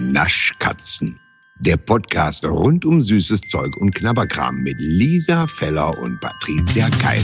Naschkatzen. Der Podcast rund um süßes Zeug und Knabberkram mit Lisa Feller und Patricia Keil.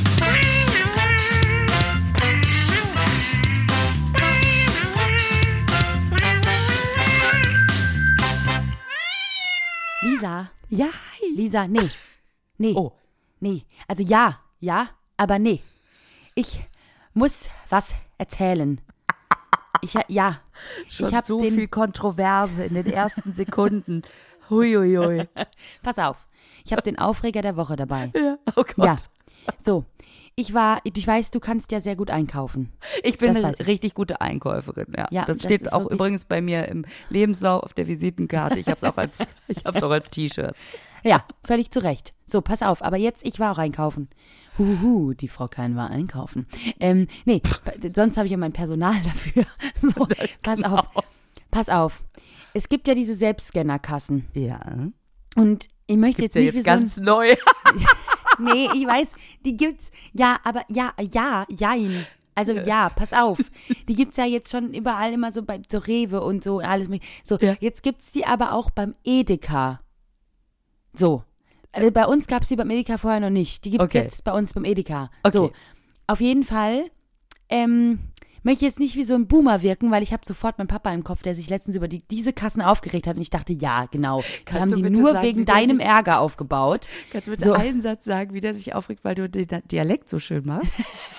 Lisa? Ja, hi. Lisa, nee. Oh. Nee. Also ja, aber nee. Ich muss was erzählen. Ich habe so viel Kontroverse in den ersten Sekunden. Huiuiui. Pass auf, ich habe den Aufreger der Woche dabei. Ja, oh Gott. Ja, so. Ich weiß, du kannst ja sehr gut einkaufen. Ich bin Das eine weiß ich. richtig gute Einkäuferin, ja. Ja, das das steht ist auch wirklich- übrigens bei mir im Lebenslauf auf der Visitenkarte. Ich hab's auch als T-Shirt. Ja, völlig zu Recht. So, pass auf, aber jetzt, ich war auch einkaufen. Die Frau Kein war einkaufen. Sonst habe ich ja mein Personal dafür. So, pass auf. Es gibt ja diese Selbstscannerkassen. Ja. Und ich möchte Gibt's jetzt ja nicht jetzt ganz neu. Nee, ich weiß, die gibt's, ja, aber jein. Also ja, pass auf. Die gibt's ja jetzt schon überall immer so bei so Rewe und so und alles. So, Ja. Jetzt gibt's die aber auch beim Edeka. So. Also bei uns gab's die beim Edeka vorher noch nicht. Die gibt's Okay. jetzt bei uns beim Edeka. Okay. So. Auf jeden Fall, möchte jetzt nicht wie so ein Boomer wirken, weil ich habe sofort meinen Papa im Kopf, der sich letztens über diese Kassen aufgeregt hat und ich dachte, ja, genau. Die Kannst haben du die bitte nur sagen, wegen wie der deinem sich- Ärger aufgebaut. Kannst du bitte So. einen Satz sagen, wie der sich aufregt, weil du den Dialekt so schön machst?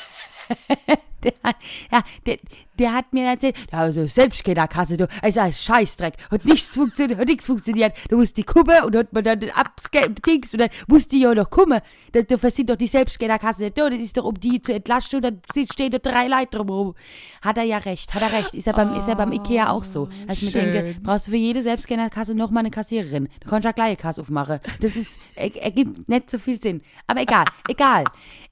Der hat mir erzählt, also Selbstscannerkasse, du, also ein Scheißdreck, hat nichts funktioniert, du musst die kommen und hat man dann abgings und dann musst die ja noch kommen, da versieht doch die Selbstscannerkasse nicht da, das ist doch um die zu entlasten und dann stehen da 3 Leute drumherum. Hat er recht, ist ja beim Ikea auch so. Als ich mir schön. denke, brauchst du für jede Selbstscannerkasse noch mal eine Kassiererin, du kannst ja gleich eine Kasse aufmachen, das ist, ergibt nicht so viel Sinn, aber egal.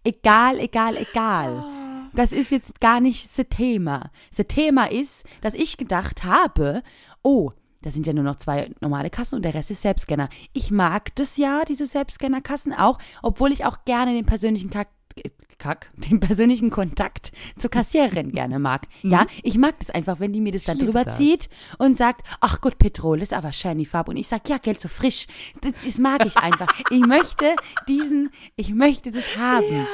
Das ist jetzt gar nicht das Thema. Das Thema ist, dass ich gedacht habe, da sind ja nur noch 2 normale Kassen und der Rest ist Selbstscanner. Ich mag das ja, diese Selbstscannerkassen auch, obwohl ich auch gerne den persönlichen Kontakt zur Kassiererin gerne mag. Ja, ich mag das einfach, wenn die mir das dann liebe drüber das. zieht und sagt, ach Gott, Petrol, ist aber schön die Farbe. Und ich sag, ja, Geld so frisch. Das mag ich einfach. Ich möchte das haben.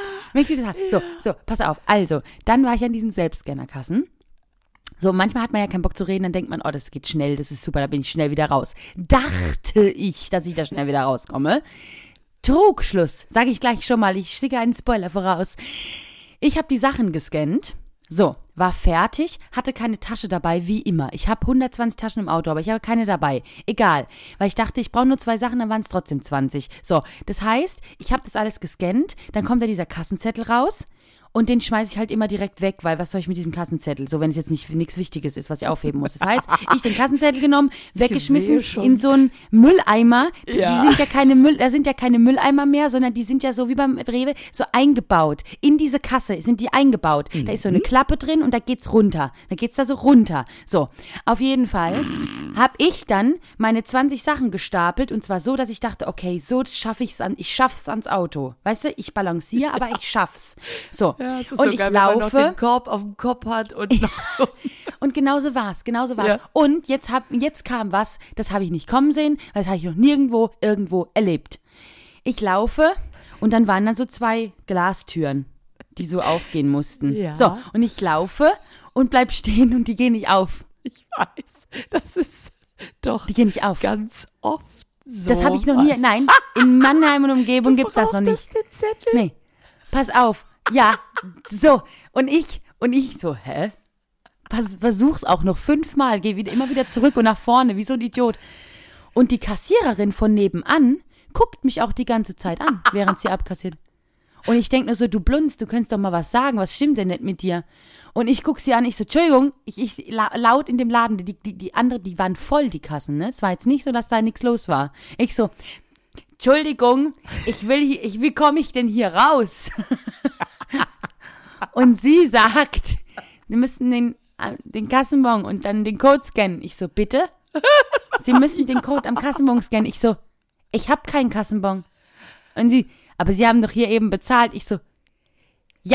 So, pass auf. Also, dann war ich an diesen Selbstscannerkassen. So, manchmal hat man ja keinen Bock zu reden, dann denkt man, das geht schnell, das ist super, da bin ich schnell wieder raus. Dachte ich, dass ich da schnell wieder rauskomme. Trugschluss, sage ich gleich schon mal, ich schicke einen Spoiler voraus. Ich habe die Sachen gescannt, so, war fertig, hatte keine Tasche dabei, wie immer. Ich habe 120 Taschen im Auto, aber ich habe keine dabei. Egal, weil ich dachte, ich brauche nur 2 Sachen, dann waren es trotzdem 20. So, das heißt, ich habe das alles gescannt, dann kommt da dieser Kassenzettel raus. Und den schmeiße ich halt immer direkt weg, weil was soll ich mit diesem Kassenzettel? So, wenn es jetzt nichts Wichtiges ist, was ich aufheben muss. Das heißt, ich den Kassenzettel genommen, weggeschmissen sehe schon. in so einen Mülleimer. Ja. Die sind da sind ja keine Mülleimer mehr, sondern die sind ja so wie beim Rewe so eingebaut. In diese Kasse sind die eingebaut. Da ist so eine Klappe drin und da geht's runter. Da geht's da so runter. So, auf jeden Fall habe ich dann meine 20 Sachen gestapelt und zwar so, dass ich dachte, okay, so schaffe ich schaff's ans Auto. Weißt du, ich balanciere, aber ich schaff's. So. Ja, es ist und so ich geil, wenn man noch laufe den Korb auf dem Kopf hat und noch so. und genauso war's. Ja. Und jetzt kam was, das habe ich nicht kommen sehen, weil das habe ich noch nirgendwo irgendwo erlebt. Ich laufe und dann waren da so 2 Glastüren, die so aufgehen mussten. Ja. So, und ich laufe und bleib stehen und die gehen nicht auf. Ich weiß, das ist doch Die gehen nicht auf. ganz oft so. Das habe ich noch nie, nein, in Mannheim und Umgebung gibt's das noch nicht. Brauchtest den Zettel? Nee, pass auf. Ja, so. Und ich so, hä? Versuch's auch noch 5-mal, geh immer wieder zurück und nach vorne, wie so ein Idiot. Und die Kassiererin von nebenan guckt mich auch die ganze Zeit an, während sie abkassiert. Und ich denk nur so, du Blunz, du könntest doch mal was sagen, was stimmt denn nicht mit dir? Und ich guck sie an, ich so, Entschuldigung, laut in dem Laden, die andere, die waren voll, die Kassen, ne? Es war jetzt nicht so, dass da nichts los war. Ich so, Entschuldigung, wie komme ich denn hier raus? Und sie sagt, wir müssen den Kassenbon und dann den Code scannen. Ich so, bitte? Sie müssen den Code am Kassenbon scannen. Ich so, ich habe keinen Kassenbon. Und sie, aber Sie haben doch hier eben bezahlt. Ich so, ja,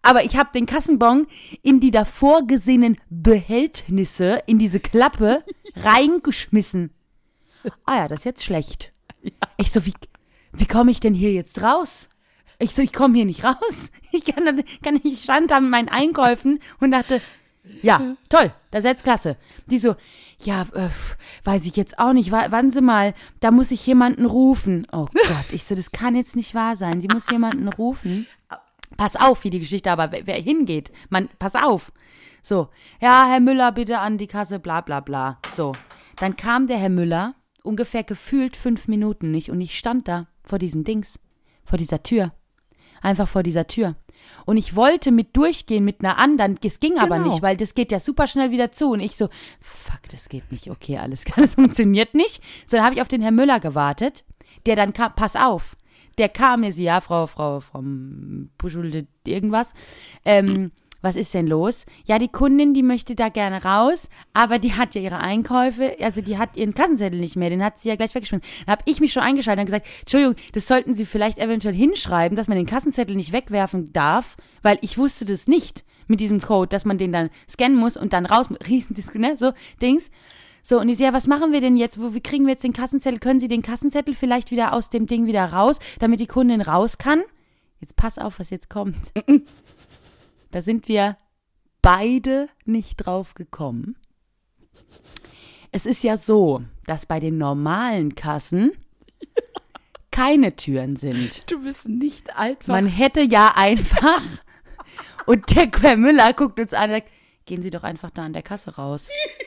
Aber ich habe den Kassenbon in die davor gesehenen Behältnisse, in diese Klappe reingeschmissen. Ah ja, das ist jetzt schlecht. Ja. Ich so, wie komme ich denn hier jetzt raus? Ich so, ich komme hier nicht raus. Ich stand da mit meinen Einkäufen und dachte, ja, toll, das ist jetzt klasse. Die so, ja, weiß ich jetzt auch nicht. Warten Sie mal, da muss ich jemanden rufen. Oh Gott, ich so, das kann jetzt nicht wahr sein. Die muss jemanden rufen. Pass auf, wie die Geschichte, aber wer hingeht, pass auf. So, ja, Herr Müller, bitte an die Kasse, bla bla bla. So, dann kam der Herr Müller, ungefähr gefühlt 5 Minuten nicht und ich stand da vor diesem Dings, vor dieser Tür. Einfach vor dieser Tür. Und ich wollte mit durchgehen mit einer anderen, es ging aber nicht, weil das geht ja super schnell wieder zu. Und ich so, fuck, das geht nicht, okay, alles klar, das funktioniert nicht. So, dann habe ich auf den Herrn Müller gewartet, der dann kam, pass auf, der kam mir so, ja, Frau vom Puschulde irgendwas, was ist denn los? Ja, die Kundin, die möchte da gerne raus, aber die hat ja ihre Einkäufe, also die hat ihren Kassenzettel nicht mehr, den hat sie ja gleich weggeschmissen. Dann habe ich mich schon eingeschaltet und gesagt, Entschuldigung, das sollten Sie vielleicht eventuell hinschreiben, dass man den Kassenzettel nicht wegwerfen darf, weil ich wusste das nicht mit diesem Code, dass man den dann scannen muss und dann raus, Riesendisco, ne, so Dings. So, und ich so, ja, was machen wir denn jetzt? Wie kriegen wir jetzt den Kassenzettel? Können Sie den Kassenzettel vielleicht wieder aus dem Ding wieder raus, damit die Kundin raus kann? Jetzt pass auf, was jetzt kommt. Da sind wir beide nicht drauf gekommen. Es ist ja so, dass bei den normalen Kassen keine Türen sind. Du bist nicht einfach. Man hätte ja einfach, und der Herr Müller guckt uns an und sagt, gehen Sie doch einfach da an der Kasse raus.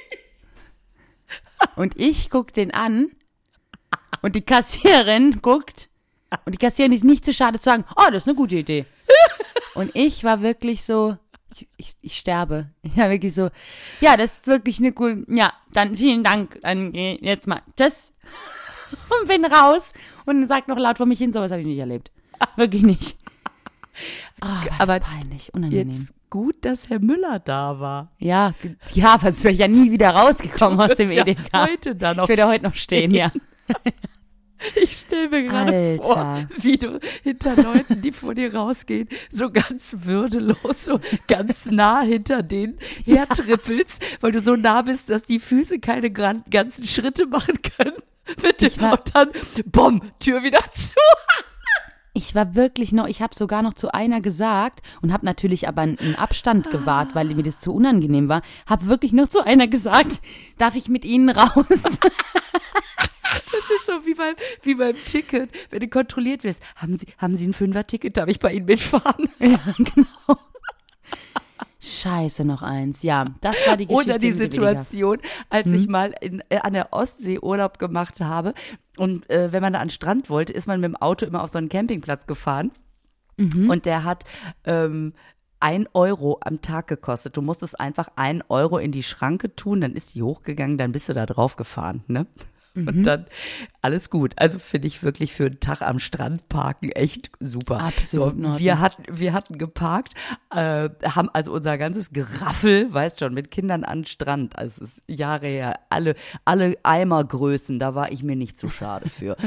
Und ich guck den an und die Kassiererin guckt und die Kassiererin ist nicht zu schade zu sagen, oh, das ist eine gute Idee. Und ich war wirklich so, ich sterbe. Ich war wirklich so, ja, das ist wirklich eine gute, ja, dann vielen Dank, dann jetzt mal, tschüss. Und bin raus und sagt noch laut vor mich hin, sowas habe ich nicht erlebt. Wirklich nicht. Oh, aber peinlich, unangenehm. Jetzt gut, dass Herr Müller da war. Ja, aber es wäre ja nie wieder rausgekommen aus dem EDK. Heute da noch. Ich würde heute noch stehen, ja. Ich stelle mir gerade vor, wie du hinter Leuten, die vor dir rausgehen, so ganz würdelos, so ganz nah hinter denen hertrippelst, weil du so nah bist, dass die Füße keine ganzen Schritte machen können. Und dann, bumm, Tür wieder zu. Ich war wirklich noch, ich habe sogar noch zu einer gesagt und habe natürlich aber einen Abstand gewahrt, weil mir das zu unangenehm war. Habe wirklich noch zu einer gesagt, darf ich mit Ihnen raus? Das ist so wie beim Ticket, wenn du kontrolliert wirst. Haben Sie ein 5er-Ticket? Darf ich bei Ihnen mitfahren? Ja, genau. Scheiße, noch eins. Ja, das war die Geschichte. Oder die Situation, als ich mal an der Ostsee Urlaub gemacht habe und wenn man da an den Strand wollte, ist man mit dem Auto immer auf so einen Campingplatz gefahren und der hat 1 Euro am Tag gekostet. Du musstest einfach 1 Euro in die Schranke tun, dann ist die hochgegangen, dann bist du da drauf gefahren, ne? Und dann alles gut. Also finde ich wirklich für einen Tag am Strand parken echt super. Absolut. So, wir hatten geparkt, haben also unser ganzes Geraffel, weißt schon, mit Kindern an den Strand. Also es ist Jahre her, alle Eimergrößen, da war ich mir nicht zu schade für.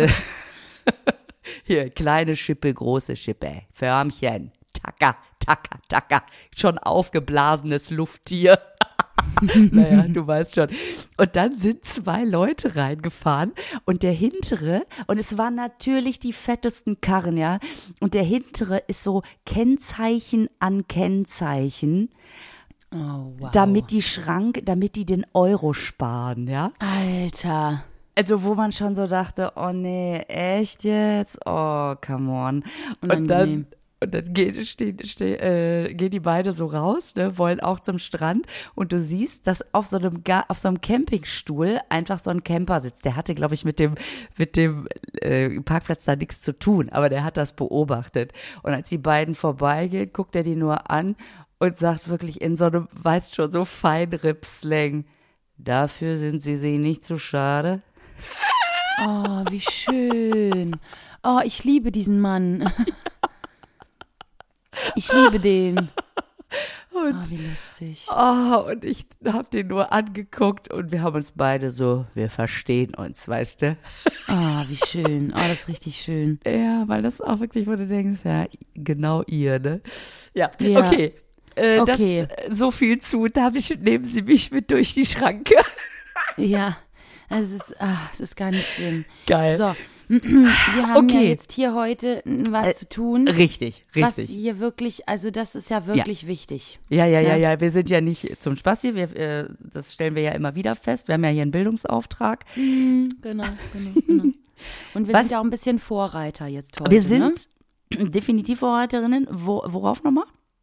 Hier, kleine Schippe, große Schippe, Förmchen, Tacker, schon aufgeblasenes Lufttier. Naja, du weißt schon. Und dann sind 2 Leute reingefahren und der hintere, und es waren natürlich die fettesten Karren, ja, und der hintere ist so Kennzeichen an Kennzeichen, wow. damit die den Euro sparen, ja. Alter. Also wo man schon so dachte, oh nee, echt jetzt? Oh, come on. Unangenehm. Und dann gehen die beide so raus, ne, wollen auch zum Strand und du siehst, dass auf so einem Campingstuhl einfach so ein Camper sitzt. Der hatte, glaube ich, mit dem Parkplatz da nichts zu tun, aber der hat das beobachtet. Und als die beiden vorbeigehen, guckt er die nur an und sagt wirklich in so einem, weißt schon, so Feinripp-Slang, dafür sind sie sich nicht zu schade. Oh, wie schön. Oh, ich liebe diesen Mann. Ich liebe den. Und, wie lustig. und ich habe den nur angeguckt und wir haben uns beide so, wir verstehen uns, weißt du? Wie schön. Das ist richtig schön. Ja, weil das auch wirklich, wo du denkst, ja, genau ihr, ne? Ja, Ja. okay. Okay. So viel zu, nehmen Sie mich mit durch die Schranke. Ja, es ist gar nicht schlimm. Geil. So, wir haben ja Okay. jetzt hier heute was zu tun. Richtig. Was hier wirklich, also das ist ja wirklich wichtig. Ja. Ja. Wir sind ja nicht zum Spaß hier. Das stellen wir ja immer wieder fest. Wir haben ja hier einen Bildungsauftrag. Genau. Und wir sind ja auch ein bisschen Vorreiter jetzt heute. Wir sind definitiv Vorreiterinnen. Worauf nochmal?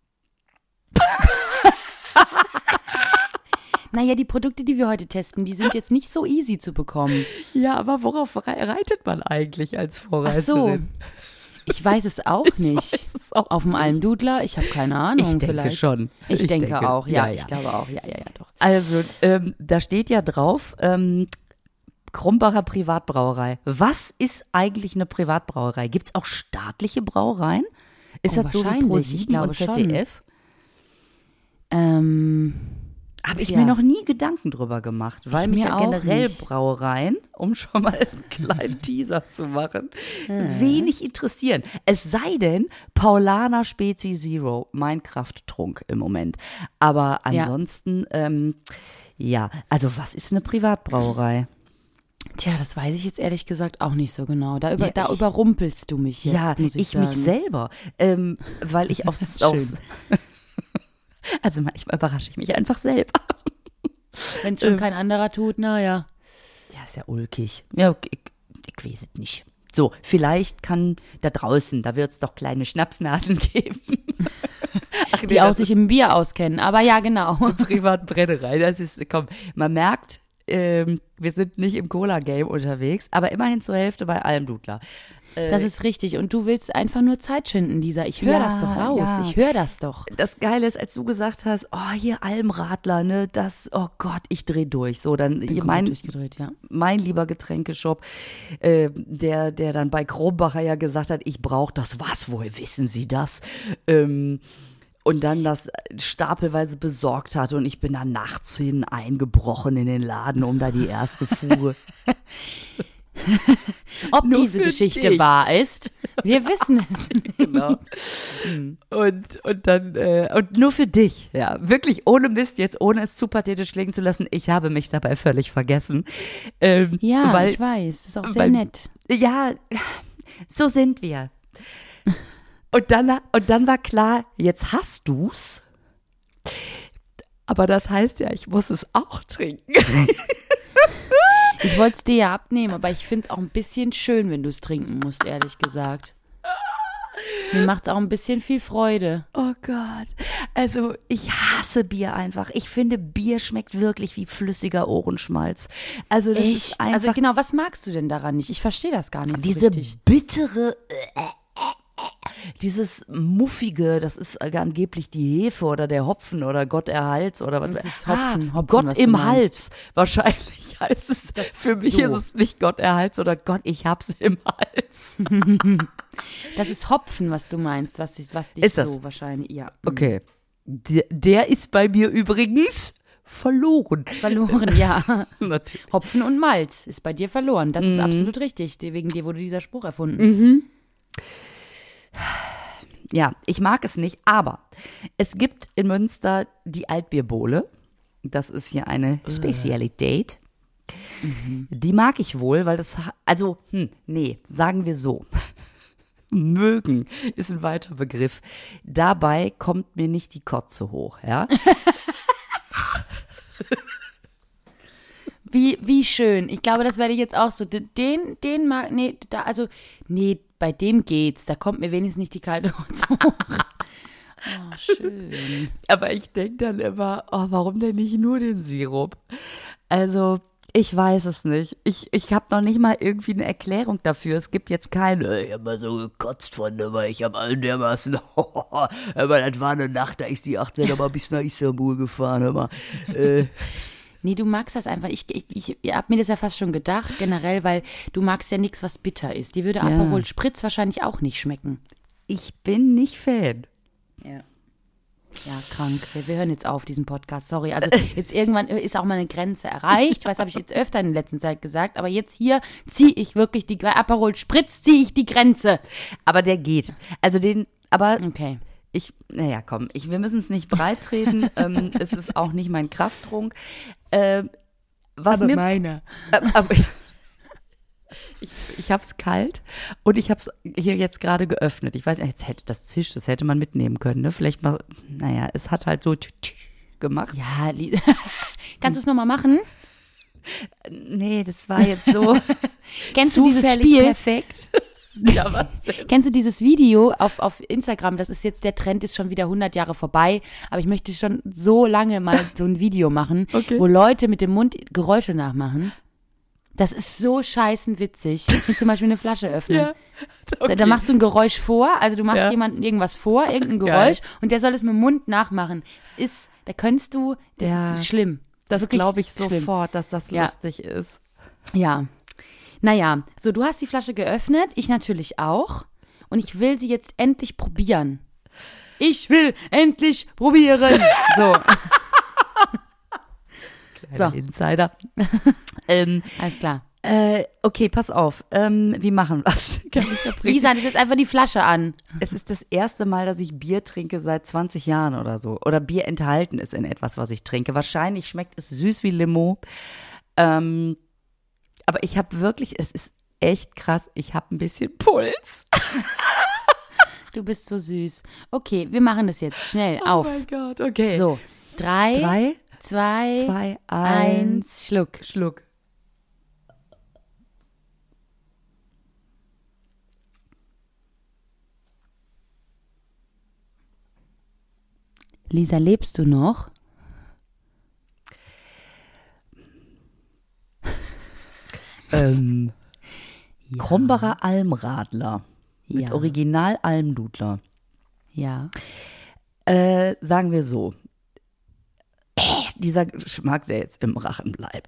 Naja, die Produkte, die wir heute testen, die sind jetzt nicht so easy zu bekommen. Ja, aber worauf reitet man eigentlich als Ach Vorreiterin? so, ich weiß es auch nicht. weiß es auch Auf dem Almdudler, ich habe keine Ahnung. Ich denke vielleicht. schon. Ich denke auch, ja, ja. ich glaube auch, ja, doch. Also, da steht ja drauf, Krumbacher Privatbrauerei. Was ist eigentlich eine Privatbrauerei? Gibt es auch staatliche Brauereien? Ist das so wie wahrscheinlich, ich Pro7 glaube und ZDF? Habe ich ja. mir noch nie Gedanken drüber gemacht, weil Ich mich mir ja auch generell nicht. Brauereien, um schon mal einen kleinen Teaser zu machen, wenig interessieren. Es sei denn, Paulaner Spezi Zero, mein Krafttrunk im Moment. Aber ansonsten, also was ist eine Privatbrauerei? Tja, das weiß ich jetzt ehrlich gesagt auch nicht so genau. Da überrumpelst du mich jetzt, muss ich sagen. mich selber, weil ich aufs also manchmal überrasche ich mich einfach selber. Wenn es schon kein anderer tut, naja. Ja, ist ja ulkig. Ja, ich weiß es nicht. So, vielleicht kann da draußen, da wird es doch kleine Schnapsnasen geben. Ach, nee, Die auch sich im Bier auskennen, aber ja, genau. Privatbrennerei, das ist, komm, man merkt, wir sind nicht im Cola-Game unterwegs, aber immerhin zur Hälfte bei Almdudler. Das ist richtig. Und du willst einfach nur Zeit schinden, Lisa. Ich höre das doch raus. ja. Ich höre das doch. Das Geile ist, als du gesagt hast, hier Almradler, ne, oh Gott, ich dreh durch. So, dann Bin komplett durchgedreht, ja. mein lieber Getränkeshop, der dann bei Krombacher ja gesagt hat, ich brauche das. Was, woher wissen Sie das? Und dann das stapelweise besorgt hat und ich bin dann nachts hin eingebrochen in den Laden, um da die erste Fuhre. Ob Nur diese für Geschichte dich. wahr ist, wir wissen es. Genau. Und dann, und nur für dich, ja, wirklich ohne Mist, jetzt ohne es zu pathetisch klingen zu lassen, ich habe mich dabei völlig vergessen. Ja, weil, ich weiß. Das ist auch sehr weil- nett. Ja, so sind wir. Und dann war klar, jetzt hast du's. Aber das heißt ja, ich muss es auch trinken. Ich wollte es dir ja abnehmen, aber ich finde es auch ein bisschen schön, wenn du es trinken musst, ehrlich gesagt. Mir macht es auch ein bisschen viel Freude. Oh Gott. Also ich hasse Bier einfach. Ich finde, Bier schmeckt wirklich wie flüssiger Ohrenschmalz. Also das ist einfach Also genau, was magst du denn daran nicht? Ich verstehe das gar nicht so diese richtig. bittere, dieses Muffige, das ist angeblich die Hefe oder der Hopfen oder Gott erhalts oder was. Das ist Hopfen, was Gott du im meinst. Hals. Wahrscheinlich heißt es, für mich ist es nicht Gott erhalts oder Gott, ich hab's im Hals. Das ist Hopfen, was du meinst, was dich Ist das? so wahrscheinlich, ja. Okay. Der ist bei mir übrigens verloren. Verloren, ja. Natürlich. Hopfen und Malz ist bei dir verloren. Das ist absolut richtig. Wegen dir wurde dieser Spruch erfunden. Ja, ich mag es nicht, aber es gibt in Münster die Altbierbowle. Das ist hier eine Spezialität. Die mag ich wohl, weil das, sagen wir so. Mögen ist ein weiter Begriff. Dabei kommt mir nicht die Kotze hoch, ja. Wie schön. Ich glaube, das werde ich jetzt auch so. Den mag, bei dem geht's. Da kommt mir wenigstens nicht die kalte Kotze hoch. Oh, schön. Aber ich denke dann immer, warum denn nicht nur den Sirup? Also, ich weiß es nicht. Ich habe noch nicht mal irgendwie eine Erklärung dafür. Es gibt jetzt keine, ich habe mal so gekotzt von, aber ich habe allen dermaßen, aber das war eine Nacht, da ist die 18 aber bis nach Istanbul gefahren, hör mal. Nee, du magst das einfach. Ich habe mir das ja fast schon gedacht, generell, weil du magst ja nichts, was bitter ist. Die würde Ja. Aperol Spritz wahrscheinlich auch nicht schmecken. Ich bin nicht Fan. Ja. Ja, krank. Wir hören jetzt auf, diesen Podcast. Sorry. Also jetzt irgendwann ist auch mal eine Grenze erreicht. Das habe ich jetzt öfter in der letzten Zeit gesagt. Aber jetzt hier ziehe ich wirklich bei Aperol Spritz ziehe ich die Grenze. Aber der geht. Also Okay. Wir müssen es nicht breit treten. Es ist auch nicht mein Krafttrunk. Meiner. Aber ich habe es kalt und ich habe es hier jetzt gerade geöffnet. Ich weiß nicht, das hätte man mitnehmen können, ne? Vielleicht mal, es hat halt so gemacht. Ja, kannst du es nochmal machen? Nee, das war jetzt so Kennst du dieses Spiel? Perfekt. Ja, was denn? Kennst du dieses Video auf Instagram? Das ist jetzt, der Trend ist schon wieder 100 Jahre vorbei, aber ich möchte schon so lange mal so ein Video machen, wo Leute mit dem Mund Geräusche nachmachen. Das ist so scheißen witzig. Wie zum Beispiel eine Flasche öffnen. Ja, okay. Da machst du ein Geräusch vor, also du machst jemandem irgendwas vor, irgendein Geräusch, und der soll es mit dem Mund nachmachen. Das ist schlimm. Das glaube ich sofort, dass das lustig ist. Ja. Naja, so, du hast die Flasche geöffnet, ich natürlich auch. Und ich will sie jetzt endlich probieren. Ich will endlich probieren. So. Kleiner Insider. Alles klar. Okay, pass auf. Wie machen wir das? Lisa, das ist jetzt einfach die Flasche an. Es ist das erste Mal, dass ich Bier trinke seit 20 Jahren oder so. Oder Bier enthalten ist in etwas, was ich trinke. Wahrscheinlich schmeckt es süß wie Limo. Aber ich habe wirklich, es ist echt krass, ich habe ein bisschen Puls. Du bist so süß. Okay, wir machen das jetzt schnell auf. Oh mein Gott, okay. So, 3, 2, 1, Schluck. Lisa, lebst du noch? Krombacher Almradler mit Original Almdudler. Ja. Sagen wir so, dieser Geschmack, der jetzt im Rachen bleibt.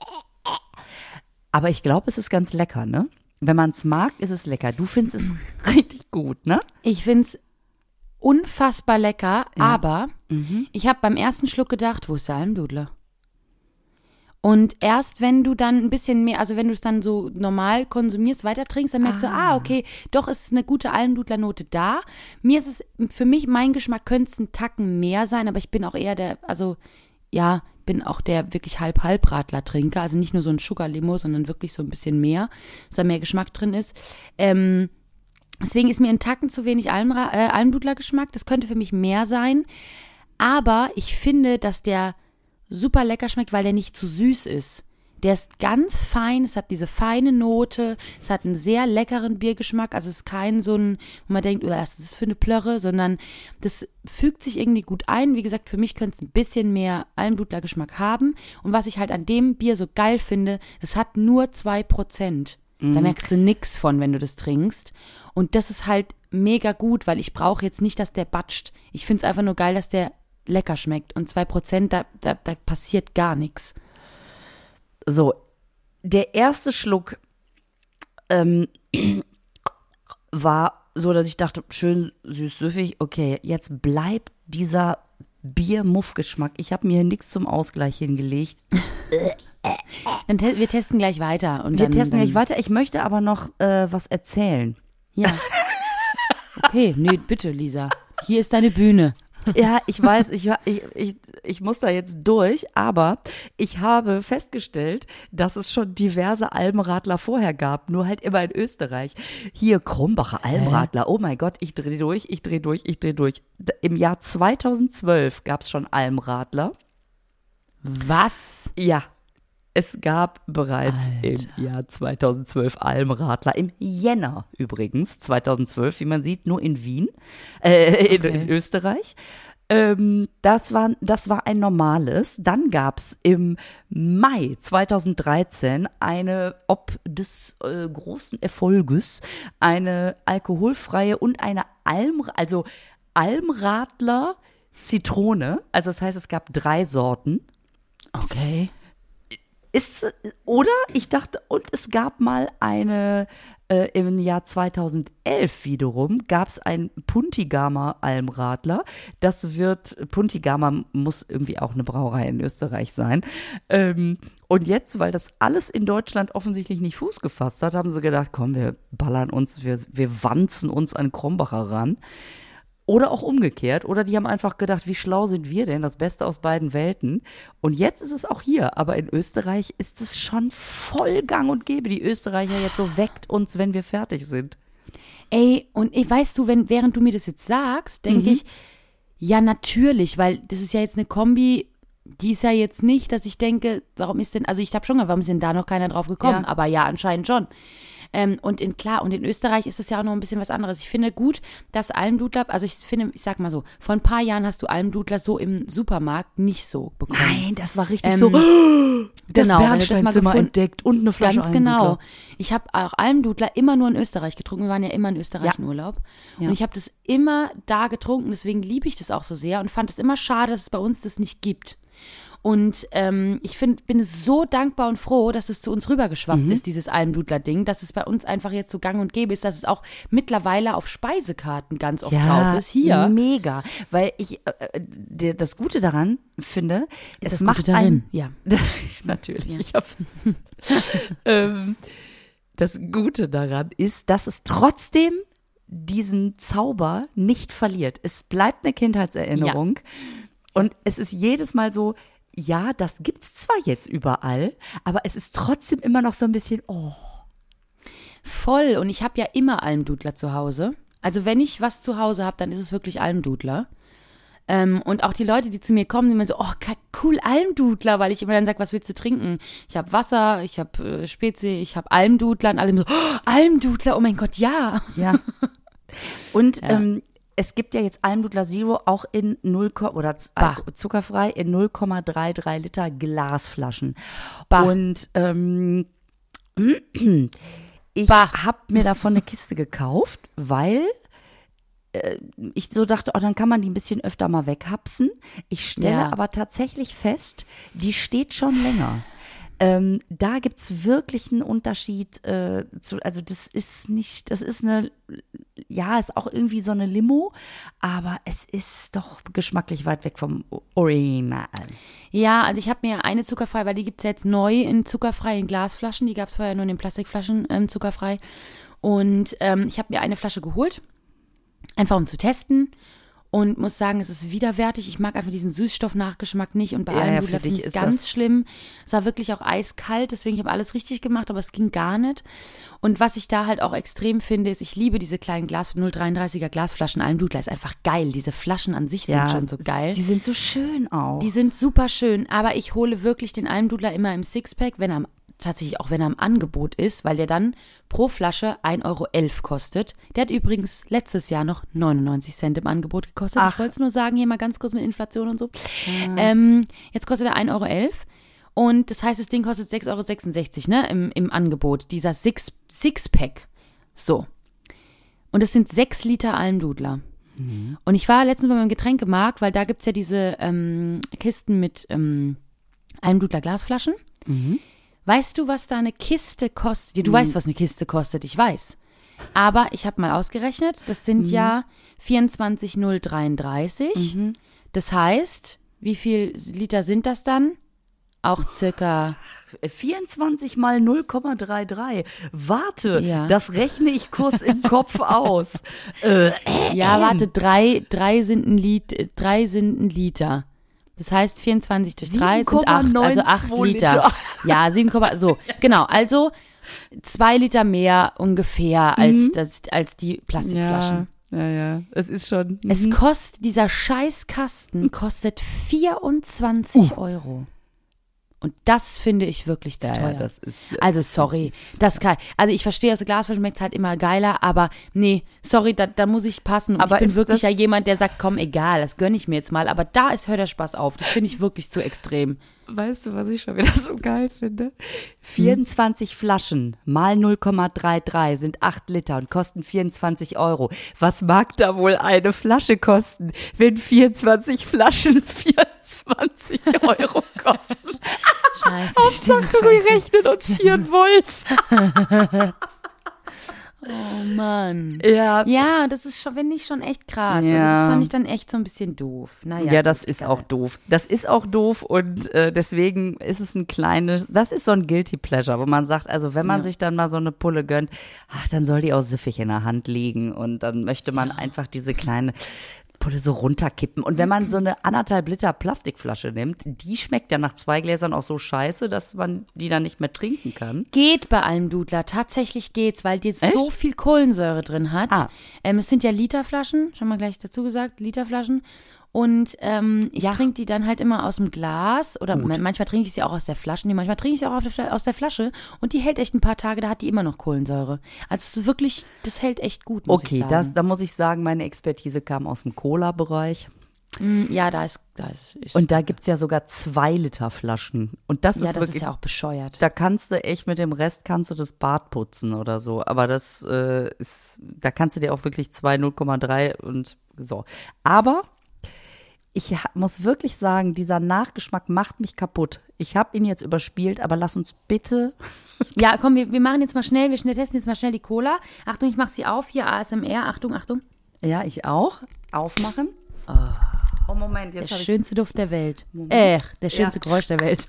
Aber ich glaube, es ist ganz lecker, ne? Wenn man es mag, ist es lecker. Du findest es richtig gut, ne? Ich finde es unfassbar lecker, aber ich habe beim ersten Schluck gedacht, wo ist der Almdudler? Und erst wenn du dann ein bisschen mehr, also wenn du es dann so normal konsumierst, weiter trinkst, dann merkst du, okay, doch ist eine gute Almdudlernote da. Für mich, mein Geschmack könnte es einen Tacken mehr sein, aber ich bin auch eher der wirklich Halb-Halb-Radler-Trinker, also nicht nur so ein Sugar-Limo, sondern wirklich so ein bisschen mehr, dass da mehr Geschmack drin ist. Deswegen ist mir ein Tacken zu wenig Almdudler-Geschmack, das könnte für mich mehr sein, aber ich finde, dass der super lecker schmeckt, weil der nicht zu süß ist. Der ist ganz fein, es hat diese feine Note, es hat einen sehr leckeren Biergeschmack, also es ist kein so ein, wo man denkt, was ist das für eine Plörre, sondern das fügt sich irgendwie gut ein. Wie gesagt, für mich könnte es ein bisschen mehr Almdudler-Geschmack haben. Und was ich halt an dem Bier so geil finde, es hat nur 2%. Da merkst du nix von, wenn du das trinkst. Und das ist halt mega gut, weil ich brauche jetzt nicht, dass der batscht. Ich finde es einfach nur geil, dass der lecker schmeckt. Und 2%, da passiert gar nichts. So, der erste Schluck war so, dass ich dachte, schön süß, süffig, okay, jetzt bleibt dieser Bier-Muff-Geschmack. Ich habe mir hier nichts zum Ausgleich hingelegt. Wir testen gleich weiter. Ich möchte aber noch was erzählen. Ja. Okay, nee, bitte, Lisa. Hier ist deine Bühne. Ja, ich weiß, ich muss da jetzt durch, aber ich habe festgestellt, dass es schon diverse Almradler vorher gab, nur halt immer in Österreich. Hier, Krombacher Almradler, oh mein Gott, ich dreh durch. Im Jahr 2012 gab es schon Almradler. Was? Ja, es gab bereits im Jahr 2012 Almradler, im Jänner übrigens, 2012, wie man sieht, nur in Wien, in Österreich. Das war ein normales. Dann gab es im Mai 2013 ob des großen Erfolges, eine alkoholfreie und eine Almradler Zitrone. Also das heißt, es gab 3 Sorten. Okay. Oder ich dachte, und es gab mal im Jahr 2011 wiederum, gab es ein Puntigamer Almradler. Puntigamer muss irgendwie auch eine Brauerei in Österreich sein. Und jetzt, weil das alles in Deutschland offensichtlich nicht Fuß gefasst hat, haben sie gedacht, komm, wir ballern uns, wir wanzen uns an Krombacher ran. Oder auch umgekehrt. Oder die haben einfach gedacht, wie schlau sind wir denn? Das Beste aus beiden Welten. Und jetzt ist es auch hier. Aber in Österreich ist es schon voll gang und gäbe. Die Österreicher jetzt so weckt uns, wenn wir fertig sind. Ey, und weißt du, während du mir das jetzt sagst, denke ich, ja natürlich, weil das ist ja jetzt eine Kombi, die ist ja jetzt nicht, dass ich denke, warum ist denn, also ich habe schon gedacht, warum ist denn da noch keiner drauf gekommen? Ja. Aber ja, anscheinend schon. Und in Österreich ist es ja auch noch ein bisschen was anderes. Ich finde gut, dass Almdudler, also ich sag mal so, vor ein paar Jahren hast du Almdudler so im Supermarkt nicht so bekommen. Nein, das war richtig so, das genau, Bernsteinzimmer entdeckt und eine Flasche Ganz genau. Almdudler. Ich habe auch Almdudler immer nur in Österreich getrunken. Wir waren ja immer in Österreich in Urlaub. Ja. Und ich habe das immer da getrunken, deswegen liebe ich das auch so sehr und fand es immer schade, dass es bei uns das nicht gibt. Und ich bin so dankbar und froh, dass es zu uns rübergeschwappt ist, dieses Almdudler-Ding, dass es bei uns einfach jetzt so gang und gäbe ist, dass es auch mittlerweile auf Speisekarten ganz oft drauf ist. Hier. Mega. Weil ich das Gute daran finde, Ist es das macht Gute darin? einen. Ja. Natürlich. Ja. Das Gute daran ist, dass es trotzdem diesen Zauber nicht verliert. Es bleibt eine Kindheitserinnerung. Und es ist jedes Mal so, ja, das gibt's zwar jetzt überall, aber es ist trotzdem immer noch so ein bisschen, Voll. Und ich habe ja immer Almdudler zu Hause. Also wenn ich was zu Hause habe, dann ist es wirklich Almdudler. Und auch die Leute, die zu mir kommen, die immer so, cool, Almdudler, weil ich immer dann sage, was willst du trinken? Ich habe Wasser, ich habe Spezi, ich habe Almdudler und alle so, Almdudler, oh mein Gott, ja. Ja. Und es gibt ja jetzt Almdudler Zero auch in 0, oder zuckerfrei in 0,33 Liter Glasflaschen. Bah. Und ich habe mir davon eine Kiste gekauft, weil ich so dachte, dann kann man die ein bisschen öfter mal weghapsen. Ich stelle aber tatsächlich fest, die steht schon länger. Da gibt's wirklich einen Unterschied also das ist auch irgendwie so eine Limo, aber es ist doch geschmacklich weit weg vom Original. Ja, also ich habe mir eine zuckerfrei, weil die gibt's jetzt neu in zuckerfrei in Glasflaschen, die gab's vorher nur in den Plastikflaschen zuckerfrei und ich habe mir eine Flasche geholt, einfach um zu testen. Und muss sagen, es ist widerwärtig. Ich mag einfach diesen Süßstoffnachgeschmack nicht. Und bei Almdudler finde ich es ganz schlimm. Es war wirklich auch eiskalt, deswegen habe ich alles richtig gemacht, aber es ging gar nicht. Und was ich da halt auch extrem finde, ist, ich liebe diese kleinen 0,33er Glasflaschen. Almdudler ist einfach geil. Diese Flaschen an sich sind schon so geil. Die sind so schön auch. Die sind super schön, aber ich hole wirklich den Almdudler immer im Sixpack, wenn er am Angebot ist, weil der dann pro Flasche 1,11 € kostet. Der hat übrigens letztes Jahr noch 99 Cent im Angebot gekostet. Ich wollte es nur sagen, hier mal ganz kurz mit Inflation und so. Jetzt kostet er 1,11 € und das heißt, das Ding kostet 6,66 € ne, im Angebot, dieser Sixpack. So. Und es sind 6 Liter Almdudler. Und ich war letztens bei meinem Getränkemarkt, weil da gibt es ja diese Kisten mit Almdudler Glasflaschen. Weißt du, was da eine Kiste kostet? Du weißt, was eine Kiste kostet, ich weiß. Aber ich habe mal ausgerechnet, das sind ja 24,033. Das heißt, wie viel Liter sind das dann? Auch circa 24 mal 0,33. Warte, das rechne ich kurz im Kopf aus. Ja, warte, 3 sind ein Liter. Das heißt, 24 durch 3 sind 8, also 8 Liter. Ja, 7, so, genau. Also 2 Liter mehr ungefähr als die Plastikflaschen. Ja, es ist schon. Es kostet, dieser Scheißkasten kostet 24 €. Und das finde ich wirklich zu teuer. Das ist, also sorry, also ich verstehe, dass Glasflaschen schmeckt halt immer geiler, aber nee, sorry, da muss ich passen. Und aber ich bin wirklich ja jemand, der sagt, komm, egal, das gönne ich mir jetzt mal. Aber da hört der Spaß auf. Das finde ich wirklich zu extrem. Weißt du, was ich schon wieder so geil finde? 24 Flaschen mal 0,33 sind 8 Liter und kosten 24 €. Was mag da wohl eine Flasche kosten, wenn 24 Flaschen 24 € kosten? Scheiße, Hauptsache, wir rechnen uns hier einen Wolf. Oh Mann. Ja. Ja, das ist schon, finde ich schon echt krass. Ja. Also das fand ich dann echt so ein bisschen doof. Naja, Ja, das gut, ist egal. auch doof. Das ist auch doof und deswegen ist es das ist so ein Guilty Pleasure, wo man sagt, also wenn man sich dann mal so eine Pulle gönnt, dann soll die auch süffig in der Hand liegen und dann möchte man einfach diese kleine Pulle so runterkippen. Und wenn man so eine 1,5 Liter Plastikflasche nimmt, die schmeckt ja nach 2 Gläsern auch so scheiße, dass man die dann nicht mehr trinken kann. Geht bei Almdudler, tatsächlich geht's, weil die so viel Kohlensäure drin hat. Es sind ja Literflaschen, schon mal gleich dazu gesagt, Literflaschen. Und ich trinke die dann halt immer aus dem Glas oder manchmal trinke ich sie auch aus der Flasche. Nee, manchmal trinke ich sie auch aus der Flasche und die hält echt ein paar Tage, da hat die immer noch Kohlensäure. Also es ist wirklich, das hält echt gut, muss ich sagen. Da muss ich sagen, meine Expertise kam aus dem Cola-Bereich. Ja, da ist Und da gibt's ja sogar 2 Liter Flaschen. Und das ist wirklich, ist ja auch bescheuert. da kannst du echt mit dem Rest kannst du das Bad putzen oder so. Aber das da kannst du dir auch wirklich 2, 0,3 und so. Aber ich muss wirklich sagen, dieser Nachgeschmack macht mich kaputt. Ich habe ihn jetzt überspielt, aber lass uns bitte. Ja, komm, wir machen jetzt mal schnell, testen jetzt mal schnell die Cola. Achtung, ich mach sie auf, hier ASMR, Achtung, Achtung. Ja, ich auch. Aufmachen. Oh, Moment, jetzt Der habe ich. schönste Duft der Welt. Moment. Der schönste Geräusch der Welt.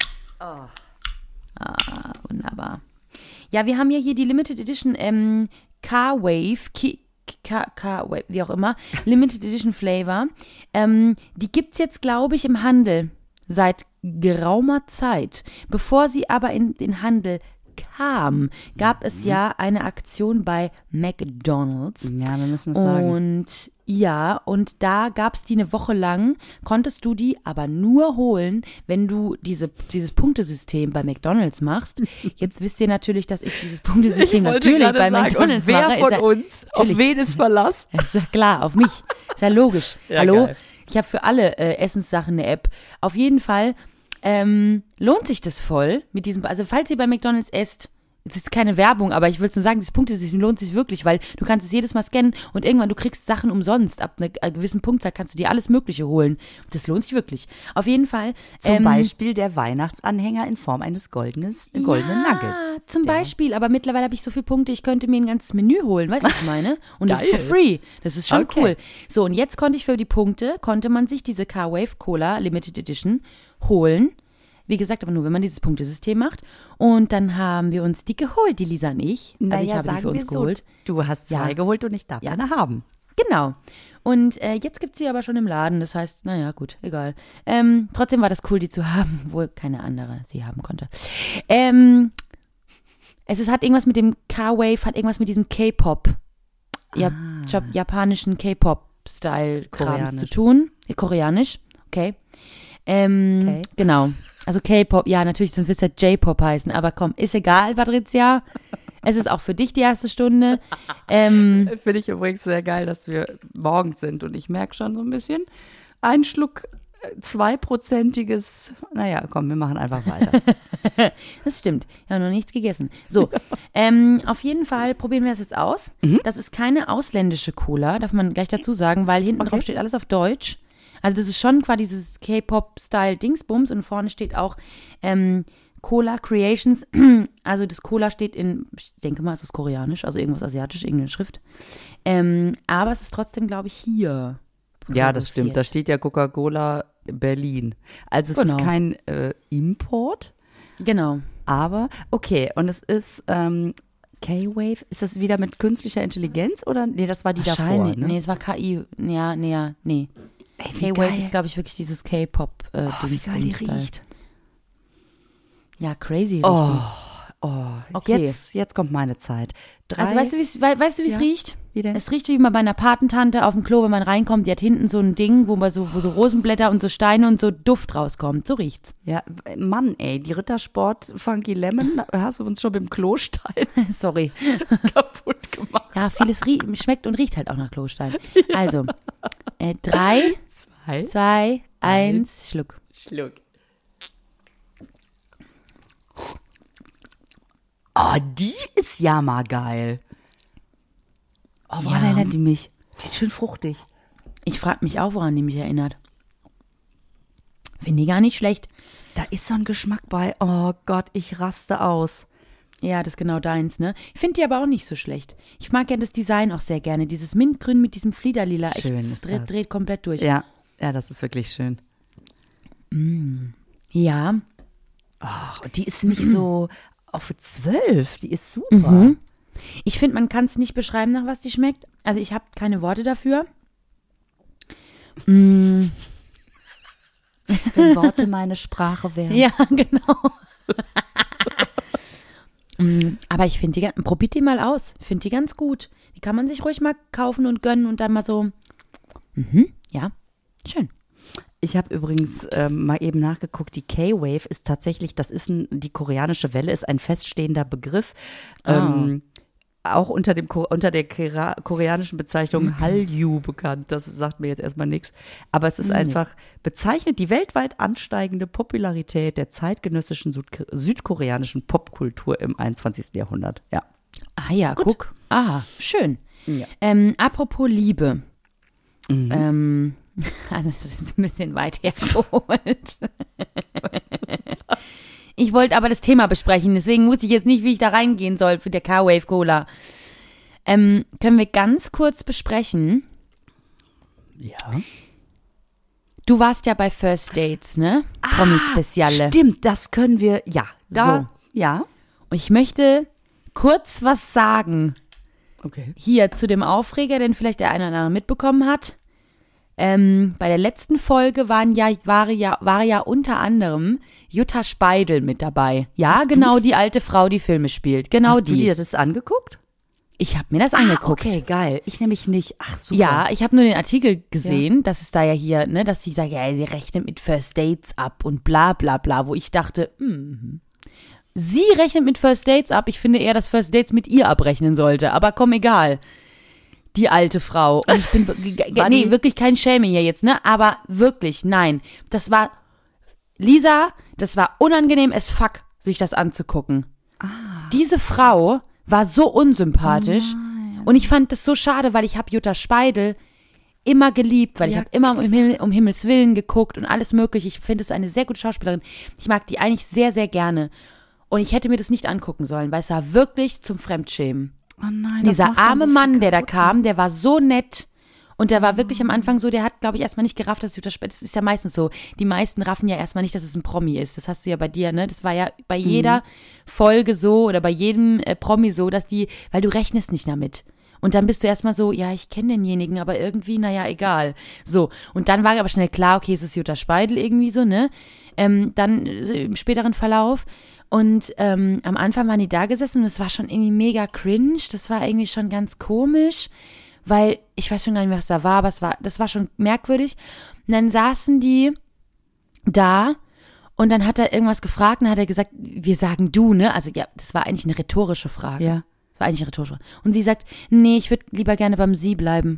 Wunderbar. Ja, wir haben ja hier die Limited Edition Car-Wave, Car-Wave, wie auch immer, Limited Edition Flavor. Die gibt's jetzt, glaube ich, im Handel seit geraumer Zeit. Bevor sie aber in den Handel kam, gab es ja eine Aktion bei McDonald's. Ja, wir müssen es sagen. Und da gab es die eine Woche lang, konntest du die aber nur holen, wenn du dieses Punktesystem bei McDonald's machst. Jetzt wisst ihr natürlich, dass ich dieses Punktesystem natürlich bei McDonald's wer mache. von uns, auf wen ist Verlass? Ist ja klar, auf mich. Ist ja logisch. Ja, Hallo? geil. Ich habe für alle Essenssachen eine App. Auf jeden Fall lohnt sich das voll mit diesem, also falls ihr bei McDonald's esst, es ist keine Werbung, aber ich will nur sagen, dieses Punktesystem lohnt sich wirklich, weil du kannst es jedes Mal scannen und irgendwann, du kriegst Sachen umsonst. Ab einer gewissen Punktzahl kannst du dir alles Mögliche holen. Das lohnt sich wirklich. Auf jeden Fall. Zum Beispiel der Weihnachtsanhänger in Form eines goldenen Nuggets. Zum Beispiel, aber mittlerweile habe ich so viele Punkte, ich könnte mir ein ganzes Menü holen, weißt du, was ich meine? Und das ist for free. Das ist schon cool. So, und jetzt konnte man sich diese Car-Wave Cola Limited Edition holen. Wie gesagt, aber nur, wenn man dieses Punktesystem macht. Und dann haben wir uns die geholt, die Lisa und ich. Also ich habe die für uns geholt. Du hast 2 geholt und ich darf eine haben. Genau. Und jetzt gibt es sie aber schon im Laden. Das heißt, naja, gut, egal. Trotzdem war das cool, die zu haben, wo keine andere sie haben konnte. Hat irgendwas mit dem Car-Wave, hat irgendwas mit diesem K-Pop, japanischen K-Pop-Style-Krams zu tun. Koreanisch, okay. Genau. Also K-Pop, ja, natürlich, sonst wird es ja J-Pop heißen, aber komm, ist egal, Patricia. Es ist auch für dich die erste Stunde. Finde ich übrigens sehr geil, dass wir morgens sind und ich merke schon so ein bisschen, ein Schluck 2%iges, naja, komm, wir machen einfach weiter. Das stimmt, ich habe noch nichts gegessen. So, auf jeden Fall probieren wir das jetzt aus. Das ist keine ausländische Cola, darf man gleich dazu sagen, weil hinten drauf steht alles auf Deutsch. Also das ist schon quasi dieses K-Pop-Style-Dingsbums und vorne steht auch Cola Creations. Also das Cola steht ich denke mal, es ist koreanisch, also irgendwas asiatisch, irgendeine Schrift. Aber es ist trotzdem, glaube ich, hier. Ja, das stimmt. Da steht ja Coca-Cola Berlin. Also es ist kein Import. Genau. Aber, okay, und es ist K-Wave, ist das wieder mit künstlicher Intelligenz oder? Nee, das war die davor, ne? Nee, es war KI. Ja, nee. K-Wave ist, glaube ich, wirklich dieses K-Pop-Ding. Wie geil die riecht. Ja, crazy riecht Okay. Jetzt kommt meine Zeit. Also weißt du, wie es riecht? Wie denn? Es riecht wie bei meiner Patentante auf dem Klo, wenn man reinkommt. Die hat hinten so ein Ding, wo so Rosenblätter und so Steine und so Duft rauskommt. So riecht's. Ja, Mann, ey, die Rittersport Funky Lemon, hast du uns schon mit dem Klostein Sorry. kaputt gemacht. Ja, vieles schmeckt und riecht halt auch nach Klostein. Ja. Also, 3, 2, 1, Schluck. Oh, die ist ja mal geil. Oh, woran erinnert die mich? Die ist schön fruchtig. Ich frage mich auch, woran die mich erinnert. Finde die gar nicht schlecht. Da ist so ein Geschmack bei. Oh Gott, ich raste aus. Ja, das ist genau deins, ne? Ich finde die aber auch nicht so schlecht. Ich mag ja das Design auch sehr gerne. Dieses Mintgrün mit diesem Fliederlila. Schön ist das. Dreht komplett durch. Ja, das ist wirklich schön. Ja. Ach, und die ist nicht so auf 12. Die ist super. Ich finde, man kann es nicht beschreiben, nach was die schmeckt. Also ich habe keine Worte dafür. Wenn Worte meine Sprache wären. Ja, genau. Aber ich finde probiert die mal aus. Ich finde die ganz gut. Die kann man sich ruhig mal kaufen und gönnen und dann mal so, ja, schön. Ich habe übrigens mal eben nachgeguckt, die K-Wave ist tatsächlich, die koreanische Welle ist ein feststehender Begriff, auch unter der koreanischen Bezeichnung Hallyu bekannt. Das sagt mir jetzt erstmal nichts. Aber es ist einfach, bezeichnet die weltweit ansteigende Popularität der zeitgenössischen südkoreanischen Popkultur im 21. Jahrhundert. Ja. Ah ja, gut. Guck. Ah, schön. Ja. Apropos Liebe. Also das ist jetzt ein bisschen weit hergeholt. Ich wollte aber das Thema besprechen, deswegen wusste ich jetzt nicht, wie ich da reingehen soll für der K-Wave Cola. Können wir ganz kurz besprechen? Ja. Du warst ja bei First Dates, ne? Promi-Speziale. Stimmt, das können wir, ja. Ja. Und ich möchte kurz was sagen. Okay. Hier zu dem Aufreger, den vielleicht der eine oder andere mitbekommen hat. Bei der letzten Folge war ja unter anderem Jutta Speidel mit dabei. Ja, Hast genau, du's? die alte Frau, die Filme spielt. Genau Hast die. du dir das angeguckt? Ich habe mir das angeguckt. Okay, geil. Ich nämlich nicht. Ach, super. Ja, ich habe nur den Artikel gesehen, dass es da ja hier, ne, dass sie sagt, ja, sie rechnet mit First Dates ab und bla bla bla, wo ich dachte, sie rechnet mit First Dates ab. Ich finde eher, dass First Dates mit ihr abrechnen sollte. Aber komm, egal. Die alte Frau. Und ich bin wirklich kein Shaming hier jetzt, ne? Aber wirklich, nein. Das war, Lisa, das war unangenehm as fuck, sich das anzugucken. Diese Frau war so unsympathisch. Und ich fand das so schade, weil ich habe Jutta Speidel immer geliebt, weil ich habe immer um Himmels Willen geguckt und alles mögliche. Ich finde es eine sehr gute Schauspielerin. Ich mag die eigentlich sehr, sehr gerne. Und ich hätte mir das nicht angucken sollen, weil es war wirklich zum Fremdschämen. Oh nein, Dieser arme Mann, der da kam, der war so nett. Und der war wirklich am Anfang so, der hat, glaube ich, erstmal nicht gerafft, dass das ist ja meistens so. Die meisten raffen ja erstmal nicht, dass es ein Promi ist. Das hast du ja bei dir, ne? Das war ja bei jeder Folge so oder bei jedem Promi so, weil du rechnest nicht damit. Und dann bist du erstmal so, ja, ich kenne denjenigen, aber irgendwie, naja, egal. So, und dann war aber schnell klar, okay, es ist Jutta Speidel irgendwie so, ne? Dann im späteren Verlauf. Und am Anfang waren die da gesessen und es war schon irgendwie mega cringe. Das war irgendwie schon ganz komisch, weil ich weiß schon gar nicht mehr, was da war, aber das war schon merkwürdig. Und dann saßen die da und dann hat er irgendwas gefragt und dann hat er gesagt, wir sagen du, ne? Also ja, das war eigentlich eine rhetorische Frage. Ja. Das war eigentlich eine rhetorische Frage. Und sie sagt, nee, ich würde lieber gerne beim Sie bleiben.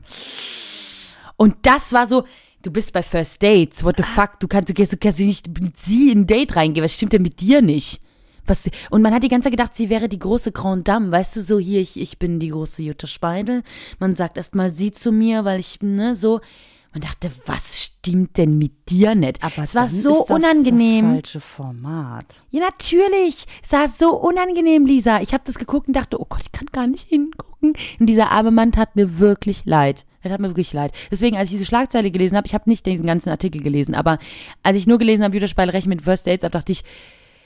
Und das war so, du bist bei First Dates, what the fuck, du kannst nicht mit sie in ein Date reingehen, was stimmt denn mit dir nicht? Und man hat die ganze Zeit gedacht, sie wäre die große Grande Dame, weißt du, so hier, ich bin die große Jutta Speidel. Man sagt erst mal sie zu mir, weil ich, ne, so. Man dachte, was stimmt denn mit dir nicht? Aber es war dann so ist das unangenehm. Das falsche Format. Ja, natürlich. Es war so unangenehm, Lisa. Ich habe das geguckt und dachte, oh Gott, ich kann gar nicht hingucken. Und dieser arme Mann tat mir wirklich leid. Er tat mir wirklich leid. Deswegen, als ich diese Schlagzeile gelesen habe, ich habe nicht den ganzen Artikel gelesen, aber als ich nur gelesen habe, Jutta Speidel rechnet mit First Dates ab, dachte ich,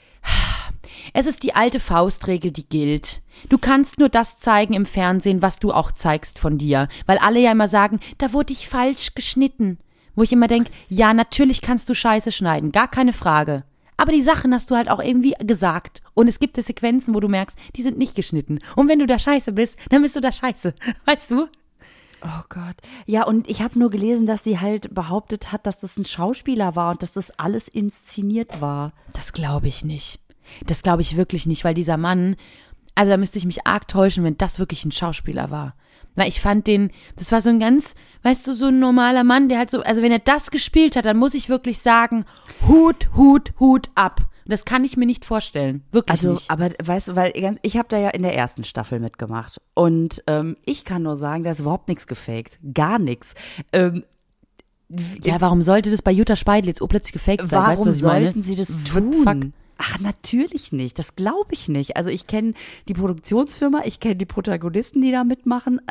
es ist die alte Faustregel, die gilt. Du kannst nur das zeigen im Fernsehen, was du auch zeigst von dir. Weil alle ja immer sagen, da wurde ich falsch geschnitten. Wo ich immer denke, ja, natürlich kannst du Scheiße schneiden, gar keine Frage. Aber die Sachen hast du halt auch irgendwie gesagt. Und es gibt Sequenzen, wo du merkst, die sind nicht geschnitten. Und wenn du da Scheiße bist, dann bist du da Scheiße. Weißt du? Oh Gott. Ja, und ich habe nur gelesen, dass sie halt behauptet hat, dass das ein Schauspieler war und dass das alles inszeniert war. Das glaube ich nicht. Das glaube ich wirklich nicht, weil dieser Mann, also da müsste ich mich arg täuschen, wenn das wirklich ein Schauspieler war. Weil ich fand das war so ein ganz, weißt du, so ein normaler Mann, der halt so, also wenn er das gespielt hat, dann muss ich wirklich sagen, Hut ab. Das kann ich mir nicht vorstellen. Wirklich nicht. Aber weißt du, weil ich habe da ja in der ersten Staffel mitgemacht und ich kann nur sagen, da ist überhaupt nichts gefaked. Gar nichts. Ja, warum sollte das bei Jutta Speidel jetzt plötzlich gefaked sein? Warum weißt du, was ich meine? sollten sie das What the tun? fuck? Ach, natürlich nicht. Das glaube ich nicht. Also ich kenne die Produktionsfirma, ich kenne die Protagonisten, die da mitmachen.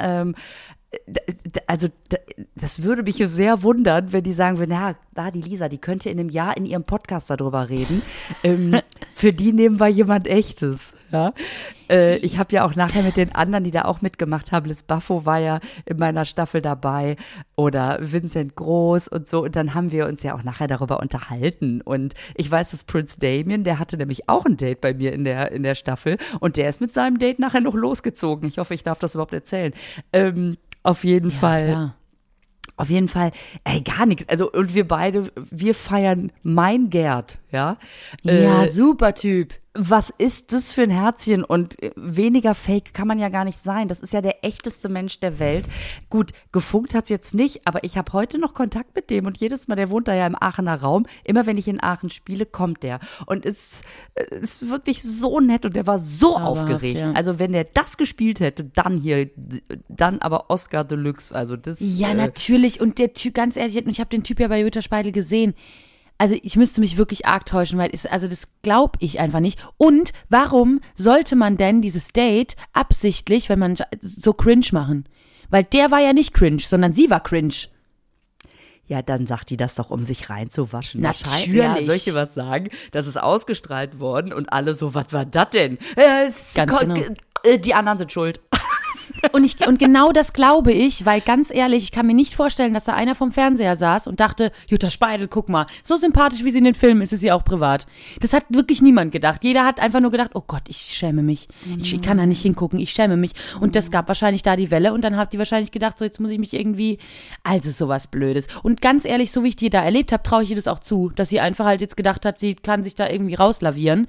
Das würde mich sehr wundern, wenn die sagen würden, ja, da die Lisa, die könnte in einem Jahr in ihrem Podcast darüber reden. Für die nehmen wir jemand Echtes. Ja? Ich habe ja auch nachher mit den anderen, die da auch mitgemacht haben, Liz Baffo war ja in meiner Staffel dabei oder Vincent Groß und so. Und dann haben wir uns ja auch nachher darüber unterhalten. Und ich weiß, dass Prince Damien, der hatte nämlich auch ein Date bei mir in der Staffel. Und der ist mit seinem Date nachher noch losgezogen. Ich hoffe, ich darf das überhaupt erzählen. Auf jeden Fall. Klar. Auf jeden Fall, gar nichts. Also, und wir feiern mein Gerd, ja. Ja, super Typ. Was ist das für ein Herzchen? Und weniger fake kann man ja gar nicht sein. Das ist ja der echteste Mensch der Welt. Gut, gefunkt hat's jetzt nicht, aber ich habe heute noch Kontakt mit dem und jedes Mal, der wohnt da ja im Aachener Raum, immer wenn ich in Aachen spiele, kommt der. Und ist wirklich so nett und der war so aufgeregt. Ja. Also wenn der das gespielt hätte, dann aber Oscar Deluxe. Also das. Ja, natürlich. Und der Typ, ganz ehrlich, ich habe den Typ ja bei Jutta Speidel gesehen. Also ich müsste mich wirklich arg täuschen, weil das glaube ich einfach nicht. Und warum sollte man denn dieses Date absichtlich, wenn man so cringe machen? Weil der war ja nicht cringe, sondern sie war cringe. Ja, dann sagt die das doch, um sich reinzuwaschen. Natürlich. Ja, soll ich dir was sagen? Das ist ausgestrahlt worden und alle so, was war das denn? Ganz genau. Die anderen sind schuld. Und genau das glaube ich, weil ganz ehrlich, ich kann mir nicht vorstellen, dass da einer vom Fernseher saß und dachte, Jutta Speidel, guck mal, so sympathisch wie sie in den Filmen ist, ist sie auch privat. Das hat wirklich niemand gedacht. Jeder hat einfach nur gedacht, oh Gott, ich schäme mich. Ich kann da nicht hingucken, ich schäme mich. Und das gab wahrscheinlich da die Welle und dann hat die wahrscheinlich gedacht, so jetzt muss ich mich irgendwie, also sowas Blödes. Und ganz ehrlich, so wie ich die da erlebt habe, traue ich ihr das auch zu, dass sie einfach halt jetzt gedacht hat, sie kann sich da irgendwie rauslavieren.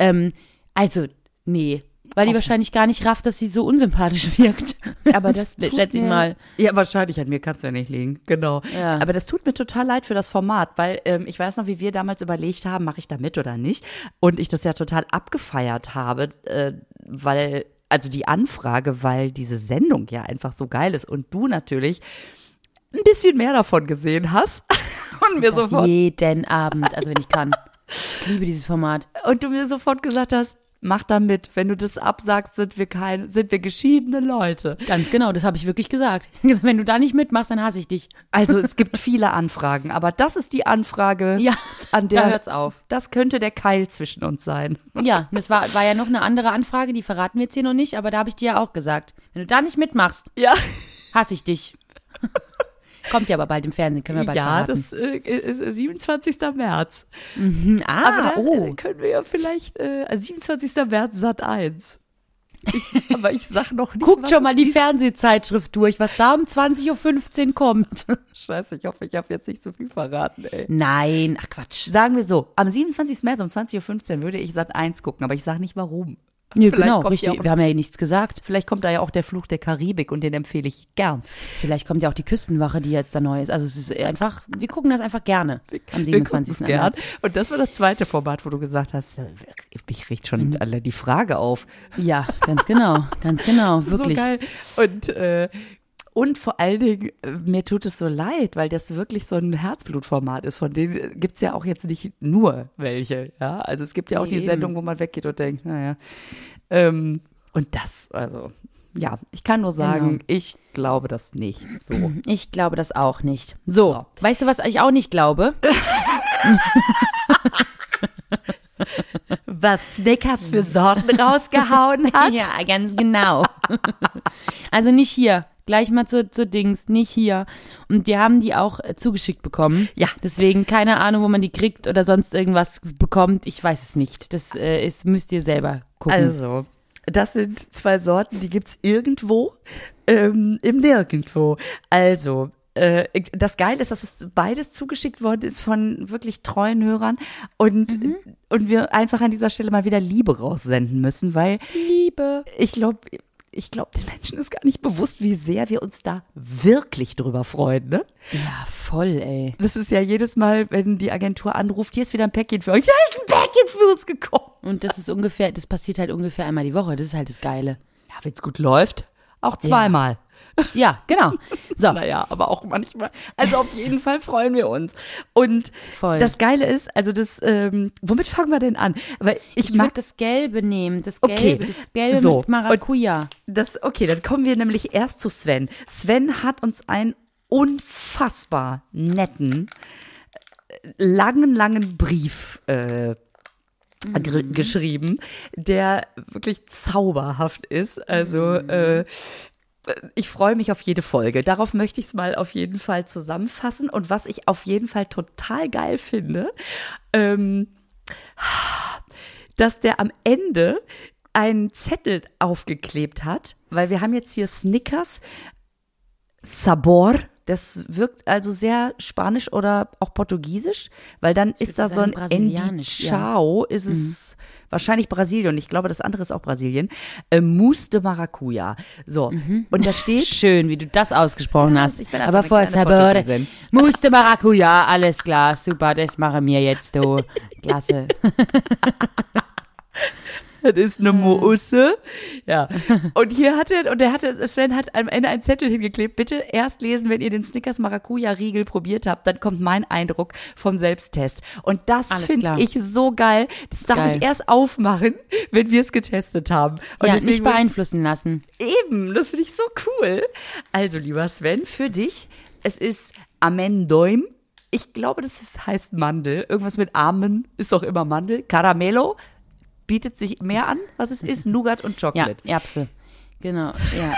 Nee. Weil die wahrscheinlich gar nicht rafft, dass sie so unsympathisch wirkt. Aber das schätze ich mal. Ja, wahrscheinlich, an mir kannst du ja nicht liegen. Genau. Ja. Aber das tut mir total leid für das Format, weil ich weiß noch, wie wir damals überlegt haben, mache ich da mit oder nicht? Und ich das ja total abgefeiert habe, weil die Anfrage, weil diese Sendung ja einfach so geil ist und du natürlich ein bisschen mehr davon gesehen hast. Und mir sofort jeden Abend, also wenn ich kann. Ich liebe dieses Format. Und du mir sofort gesagt hast, mach da mit. Wenn du das absagst, sind wir geschiedene Leute. Ganz genau, das habe ich wirklich gesagt. Wenn du da nicht mitmachst, dann hasse ich dich. Also es gibt viele Anfragen, aber das ist die Anfrage, ja, an der da hört's auf. Das könnte der Keil zwischen uns sein. Ja, das war ja noch eine andere Anfrage, die verraten wir jetzt hier noch nicht, aber da habe ich dir ja auch gesagt. Wenn du da nicht mitmachst, ja, hasse ich dich. Kommt ja aber bald im Fernsehen, können wir bald verraten. Ja, das ist 27. März. Mhm. Aber da können wir ja vielleicht 27. März Sat.1. Aber ich sag noch nicht, guckt schon mal die Fernsehzeitschrift durch, was da um 20.15 Uhr kommt. Scheiße, ich hoffe, ich habe jetzt nicht zu viel verraten, ey. Nein, ach Quatsch. Sagen wir so, am 27. März um 20.15 Uhr würde ich Sat.1 gucken, aber ich sage nicht warum. Ja, genau, richtig. Wir haben ja nichts gesagt. Vielleicht kommt da ja auch der Fluch der Karibik und den empfehle ich gern. Vielleicht kommt ja auch die Küstenwache, die jetzt da neu ist. Also es ist einfach, wir gucken das einfach gerne am 27. März. Und das war das zweite Format, wo du gesagt hast, mich riecht schon alle die Frage auf. Ja, ganz genau, wirklich. So geil. Und vor allen Dingen, mir tut es so leid, weil das wirklich so ein Herzblutformat ist. Von denen gibt's ja auch jetzt nicht nur welche. Ja, also es gibt ja auch die Sendung, wo man weggeht und denkt, naja. Und das, also, ja, ich kann nur sagen, Ich glaube das nicht. So. Ich glaube das auch nicht. So, weißt du, was ich auch nicht glaube? Was Snickers für Sorten rausgehauen hat? Ja, ganz genau. Also nicht hier. Gleich mal zur Dings, nicht hier. Und wir haben die auch zugeschickt bekommen. Ja. Deswegen keine Ahnung, wo man die kriegt oder sonst irgendwas bekommt. Ich weiß es nicht. Das müsst ihr selber gucken. Also, das sind 2 Sorten, die gibt's irgendwo, im Nirgendwo. Also, das Geile ist, dass es beides zugeschickt worden ist von wirklich treuen Hörern und wir einfach an dieser Stelle mal wieder Liebe raussenden müssen, weil Liebe. Ich glaube, den Menschen ist gar nicht bewusst, wie sehr wir uns da wirklich drüber freuen, ne? Ja, voll, ey. Das ist ja jedes Mal, wenn die Agentur anruft, hier ist wieder ein Päckchen für euch, da ist ein Päckchen für uns gekommen. Und das passiert halt ungefähr einmal die Woche, das ist halt das Geile. Ja, wenn's gut läuft, auch zweimal. Ja, genau. So, Naja, aber auch manchmal. Also auf jeden Fall freuen wir uns. Und voll. das Geile ist, also womit fangen wir denn an? Weil ich mag würde das Gelbe nehmen. Das Okay, Gelbe so. mit Maracuja. okay, dann kommen wir nämlich erst zu Sven. Sven hat uns einen unfassbar netten, langen Brief geschrieben, der wirklich zauberhaft ist. Also ich freue mich auf jede Folge. Darauf möchte ich es mal auf jeden Fall zusammenfassen. Und was ich auf jeden Fall total geil finde, dass der am Ende einen Zettel aufgeklebt hat, weil wir haben jetzt hier Snickers Sabor. Das wirkt also sehr spanisch oder auch portugiesisch, weil dann ist da so ein brasilianisch, Endichao, ist es wahrscheinlich Brasilien. Ich glaube, das andere ist auch Brasilien. Mousse de Maracuja. So, und da steht, Schön, wie du das ausgesprochen hast. ich bin einfach Aber eine vorher kleine Sabore. Portugiesin. Musste Maracuja, alles klar, super, das machen wir jetzt, du. Klasse. das ist eine Mousse. Ja. Und Sven hat am Ende einen Zettel hingeklebt. Bitte erst lesen, wenn ihr den Snickers Maracuja Riegel probiert habt, dann kommt mein Eindruck vom Selbsttest. Und das Alles finde klar. ich so geil. Das darf Geil. ich erst aufmachen, wenn wir es getestet haben. Und Ja, deswegen nicht beeinflussen lassen. Eben, das finde ich so cool. Also, lieber Sven, für dich, es ist Amendoim. Ich glaube, heißt Mandel. Irgendwas mit Amen ist doch immer Mandel. Caramelo bietet sich mehr an, was es ist. Nougat und Ja, Chocolate. Erbse. Genau, ja,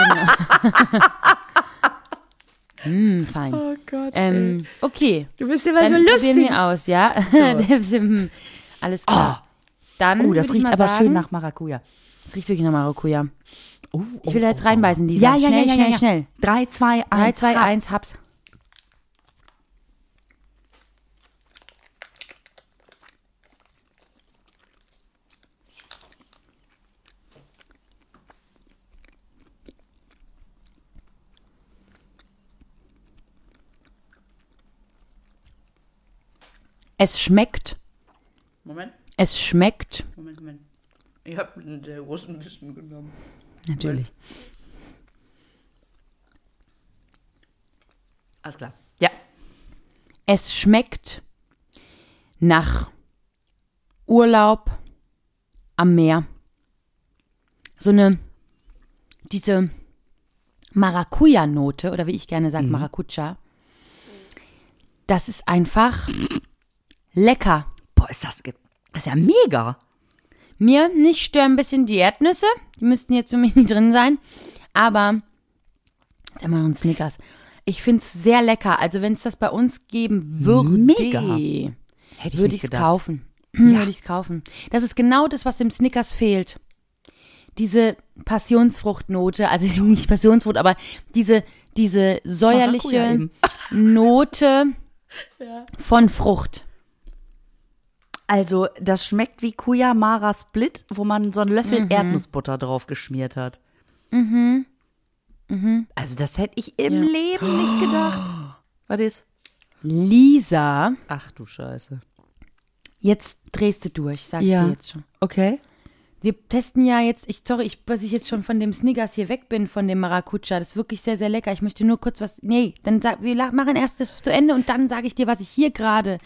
genau. Fein. Oh Gott. Okay. Du bist immer Dann so probieren lustig. wir aus, ja? Alles klar. Dann Oh, das würd ich riecht mal aber sagen, schön nach Maracuja. Das riecht wirklich nach Maracuja. Oh, Ich will da jetzt reinbeißen, Lisa. Ja. Schnell. 3, 2, 1. 3, 2, 1, hab's. Es schmeckt. Moment. Es schmeckt. Moment. Ich habe den Russen ein bisschen genommen. Natürlich. Alles klar. Ja. Es schmeckt nach Urlaub am Meer. Diese Maracuja-Note, oder wie ich gerne sage, Maracuja, das ist einfach lecker. Boah, ist ja mega. Mir nicht stören ein bisschen die Erdnüsse, die müssten jetzt für mich nicht drin sein, aber, sag mal noch ein Snickers. Ich finde es sehr lecker, also wenn es das bei uns geben würde, Mega. Hätte ich würde nicht ich es gedacht. kaufen. Ja. Würde ich es kaufen. Das ist genau das, was dem Snickers fehlt. Diese Passionsfruchtnote, also nicht Passionsfrucht, aber diese Maracuja säuerliche eben. Note von Frucht. Also, das schmeckt wie Kuyamara Split, wo man so einen Löffel Erdnussbutter drauf geschmiert hat. Also, das hätte ich im Leben nicht gedacht. Was ist? Lisa, Ach du Scheiße. jetzt drehst du durch, sag ich Ja. dir jetzt schon. Okay. Wir testen ja jetzt, dass ich jetzt schon von dem Snickers hier weg bin, von dem Maracuja. Das ist wirklich sehr, sehr lecker. Ich möchte nur kurz wir machen erst das zu Ende und dann sage ich dir, was ich hier gerade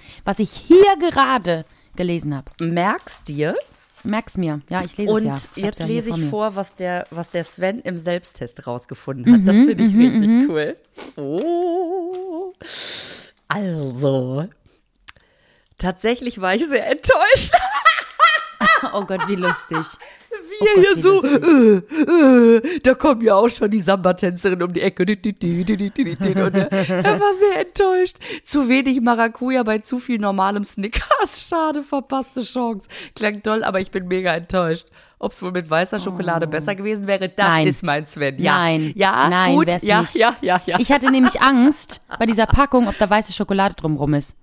gelesen habe. Merkst dir? Merk's mir. Ja, ich lese Und es ja. jetzt hab's ja lese hier ich vor mir. was der Sven im Selbsttest rausgefunden hat. Das finde ich richtig cool. Oh. Also, tatsächlich war ich sehr enttäuscht. Oh Gott, wie lustig. Wir Gott, hier wie so, da kommen ja auch schon die Samba-Tänzerinnen um die Ecke. Und er war sehr enttäuscht. Zu wenig Maracuja bei zu viel normalem Snickers. Schade, verpasste Chance. Klang toll, aber ich bin mega enttäuscht. Ob es wohl mit weißer Schokolade besser gewesen wäre, das Nein. ist mein Sven. Ja, Nein, ja, nein, gut, wär's ja, nicht. ja. Ich hatte nämlich Angst bei dieser Packung, ob da weiße Schokolade drumrum ist.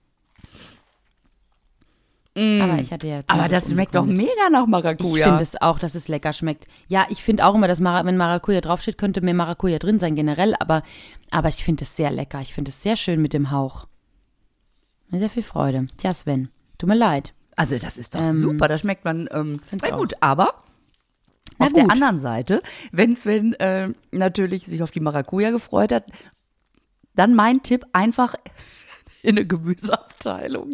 Aber ich hatte ja. Aber das schmeckt doch mega nach Ich Maracuja. finde es auch, dass es lecker schmeckt. Ja, ich finde auch immer, dass wenn Maracuja draufsteht, könnte mehr Maracuja drin sein generell, aber ich finde es sehr lecker. Ich finde es sehr schön mit dem Hauch. Mir sehr viel Freude. Tja, Sven, tut mir leid. Also das ist doch super, da schmeckt man, Find's na auch. gut, aber Auf der gut. anderen Seite, wenn Sven natürlich sich auf die Maracuja gefreut hat, dann mein Tipp, einfach in eine Gemüseabteilung.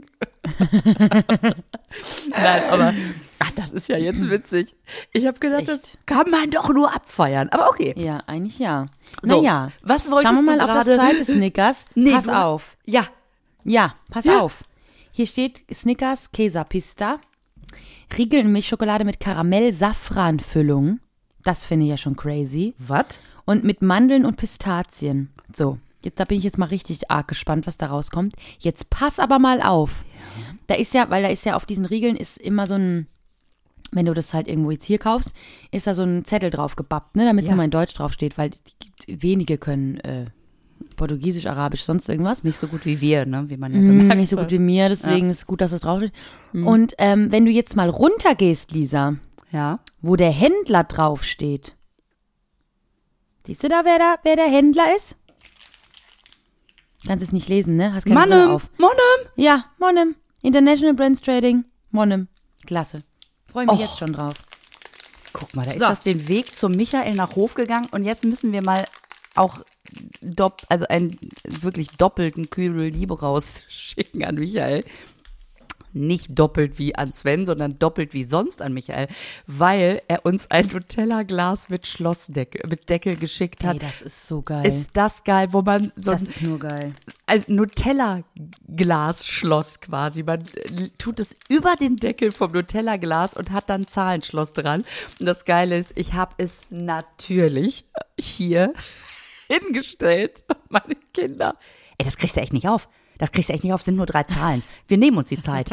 Nein, aber das ist ja jetzt witzig. Ich habe gedacht, das kann man doch nur abfeiern. Aber okay. Ja, eigentlich ja. So, Naja, was wolltest schauen wir mal du auf gerade? das zweite Snickers. Pass auf. Ja, Ja, pass Ja. auf. Hier steht Snickers Quesapista. Riegel und Milchschokolade mit Karamell-Safran-Füllung. Das finde ich ja schon crazy. was? Und mit Mandeln und Pistazien. So, da bin ich jetzt mal richtig arg gespannt, was da rauskommt. Jetzt pass aber mal auf. Da ist ja auf diesen Riegeln ist immer so ein, wenn du das halt irgendwo jetzt hier kaufst, ist da so ein Zettel drauf gebappt, ne, damit es Ja. immer in Deutsch draufsteht, weil wenige können Portugiesisch, Arabisch, sonst irgendwas. Nicht so gut wie wir, ne? Wie man ja bemerkt. Nicht so gut wie mir, deswegen ist es gut, dass es draufsteht. Und wenn du jetzt mal runtergehst, Lisa, Ja. wo der Händler draufsteht, siehst du da, wer der Händler ist? Kannst es nicht lesen, ne? Hast keine Brille Mannem, auf. Mannem. Ja, Monem. International Brands Trading. Monem. Klasse. Freue mich Och. jetzt schon drauf. Guck mal, da ist So. das den Weg zum Michael nach Hof gegangen und jetzt müssen wir mal auch einen wirklich doppelten Kübel Liebe rausschicken an Michael. Nicht doppelt wie an Sven, sondern doppelt wie sonst an Michael, weil er uns ein Nutella-Glas mit Schlossdeckel, mit Deckel geschickt hat. Ey, das ist so geil. Ist das geil, wo man so das ist nur geil. ein Nutella-Glas-Schloss quasi. Man tut es über den Deckel vom Nutella-Glas und hat dann Zahlenschloss dran. Und das Geile ist, ich habe es natürlich hier hingestellt. Meine Kinder. Ey, das kriegst du echt nicht auf. Das kriegst du echt nicht auf, sind nur 3 Zahlen. Wir nehmen uns die Zeit.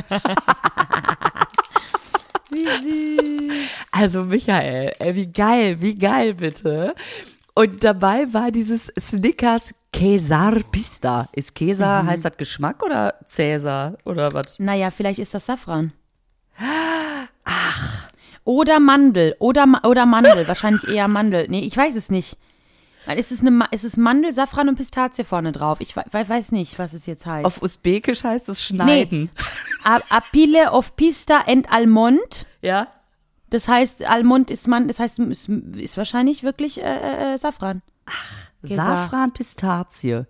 Wie süß. Also Michael, ey, wie geil bitte. Und dabei war dieses Snickers Quesar Pista. Ist Quesar, heißt das Geschmack oder Cäsar oder was? Naja, vielleicht ist das Safran. Ach. Oder Mandel. Oder Mandel. Wahrscheinlich eher Mandel. Nee, ich weiß es nicht. Weil es ist Mandel, Safran und Pistazie vorne drauf. Ich weiß nicht, was es jetzt heißt. Auf Usbekisch heißt es schneiden. Apile of Pista and Almond. Ja? Das heißt, Almond ist ist wahrscheinlich wirklich Safran. Safran, Pistazie.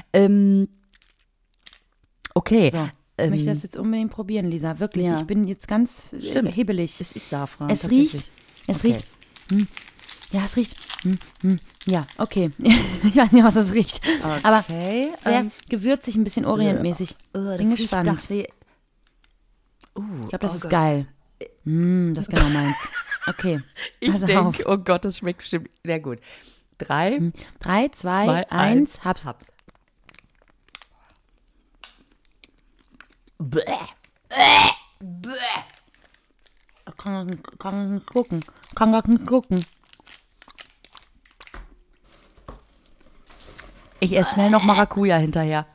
Okay. So, ich möchte das jetzt unbedingt probieren, Lisa. Wirklich, ja. ich bin jetzt ganz hibbelig. Es ist Safran. Es tatsächlich. riecht. Ja, es riecht. Ja, okay. Ich weiß nicht, was das riecht. Aber Okay. sehr gewürzig, ein bisschen orientmäßig. das Bin riecht gespannt. nach Ich glaube, das oh ist Gott. geil. Das ist genau meins. Okay. Ich pass denke, auf. oh Gott, das schmeckt bestimmt. Na gut. 3, 3, 2, 2, 1, hab's. Bäh. Kann nicht gucken. Kann gar nicht gucken. Ich esse schnell noch Maracuja hinterher.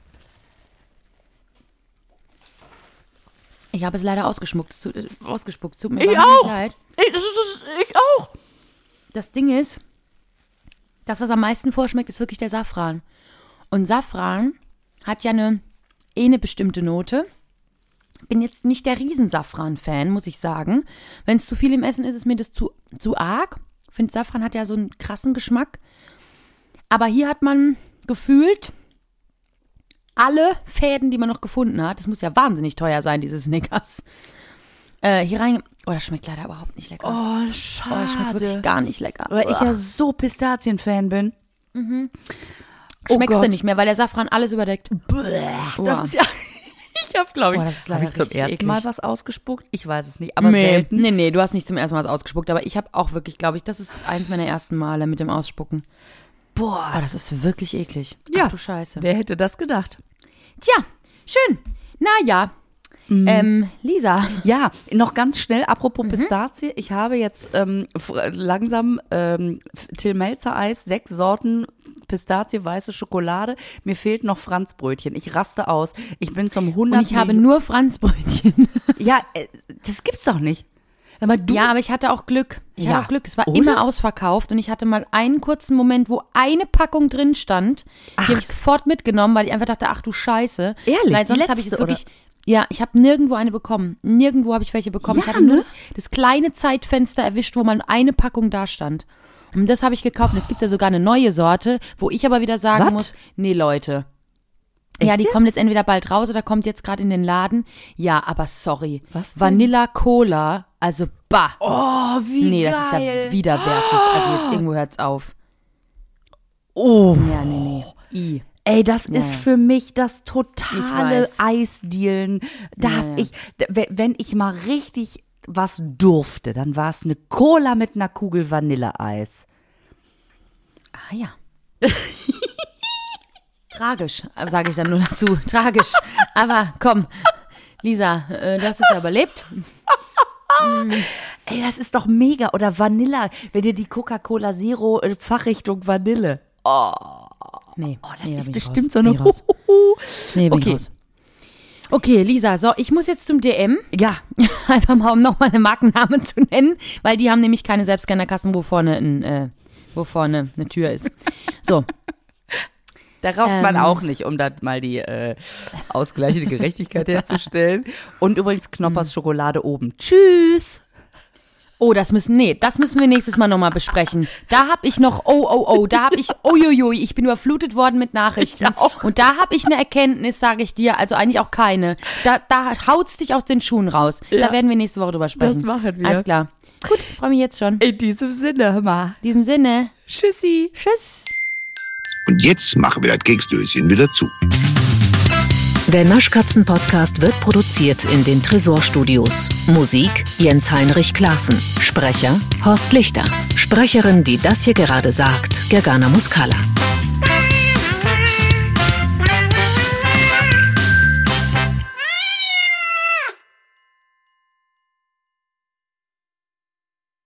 Ich habe es leider ausgespuckt. Tut mir Ich wahnsinnig auch. leid. Ich auch. Das Ding ist, das, was am meisten vorschmeckt, ist wirklich der Safran. Und Safran hat ja eine bestimmte Note. Bin jetzt nicht der Riesensafran-Fan, muss ich sagen. Wenn es zu viel im Essen ist, ist mir das zu arg. Ich finde, Safran hat ja so einen krassen Geschmack. Aber hier hat man gefühlt alle Fäden, die man noch gefunden hat. Das muss ja wahnsinnig teuer sein, diese Snickers. Hier rein. Oh, das schmeckt leider überhaupt nicht lecker. Oh, das schmeckt wirklich schade. gar nicht lecker. Weil ich ja so Pistazien-Fan bin. Schmeckst Gott. du nicht mehr, weil der Safran alles überdeckt. Das Boah. ist ja. Ich habe, glaube ich, Boah, das ist habe leider ich zum richtig ersten eklig. Mal was ausgespuckt? Ich weiß es nicht, aber selten. Nee, du hast nicht zum ersten Mal was ausgespuckt, aber ich habe auch wirklich, glaube ich, das ist eins meiner ersten Male mit dem Ausspucken. Boah. Oh, das ist wirklich eklig. Ja. Ach du Scheiße. Wer hätte das gedacht? Tja, schön. Naja, Lisa. Ja, noch ganz schnell, apropos Pistazie. Ich habe jetzt langsam Till Melzer Eis, 6 Sorten Pistazie, weiße Schokolade. Mir fehlt noch Franzbrötchen. Ich raste aus. Ich bin zum 100. Und ich habe nur Franzbrötchen. Ja, das gibt's doch nicht. Aber du, Ja, aber ich hatte auch Glück. Ich Ja. hatte auch Glück. Es war Oder? immer ausverkauft und ich hatte mal einen kurzen Moment, wo eine Packung drin stand. Die habe ich sofort mitgenommen, weil ich einfach dachte, ach du Scheiße. Ehrlich? Weil Die sonst habe ich es letzte, wirklich. Ja, ich habe nirgendwo eine bekommen. Nirgendwo habe ich welche bekommen. Ja, ich hatte nur ne? das kleine Zeitfenster erwischt, wo mal eine Packung da stand. Und das habe ich gekauft. Und jetzt gibt es ja sogar eine neue Sorte, wo ich aber wieder sagen Was? muss, nee, Leute. Echt Ja, die jetzt? kommt jetzt entweder bald raus oder kommt jetzt gerade in den Laden. Ja, aber sorry. Was denn? Vanilla Cola, also bah. Oh, wie Nee, geil. das ist ja widerwärtig. Also jetzt irgendwo hört's auf. Oh. Ja, nee. I. Ey, das ist ja. für mich das Ich totale weiß. Eisdealen. Darf Ja. ich, wenn ich mal richtig was durfte, dann war es eine Cola mit einer Kugel Vanilleeis. Ah ja. Tragisch, sage ich dann nur dazu. Tragisch. Aber komm, Lisa, du hast es ja überlebt. Ey, das ist doch mega. Oder Vanilla, wenn dir die Coca-Cola Zero Fachrichtung Vanille. Nee, Oh, das nee, da ist bin ich bestimmt raus. so eine. Bin ich raus. Nee, bin ich Okay. raus. Okay, Lisa, so, ich muss jetzt zum DM. Ja, Einfach mal, um nochmal einen Markennamen zu nennen, weil die haben nämlich keine Selbstscannerkassen, wo vorne eine Tür ist. So, da raus man auch nicht, um da mal die ausgleichende Gerechtigkeit herzustellen. Und übrigens Knoppers Schokolade oben. Tschüss. oh, das müssen wir nächstes Mal nochmal besprechen. Da habe ich noch, da habe ich, uiuiui, ich bin überflutet worden mit Nachrichten. Ich auch. Und da habe ich eine Erkenntnis, sage ich dir, also eigentlich auch keine. Da haut's dich aus den Schuhen raus. Ja. Da werden wir nächste Woche drüber sprechen. Das machen wir. Alles klar. Gut, freue mich jetzt schon. In diesem Sinne, hör mal. In diesem Sinne, Tschüssi. tschüss. Und jetzt machen wir das Keksdöschen wieder zu. Der Naschkatzen-Podcast wird produziert in den Tresorstudios. Musik Jens-Heinrich Klaassen. Sprecher Horst Lichter. Sprecherin, die das hier gerade sagt, Gergana Muscala.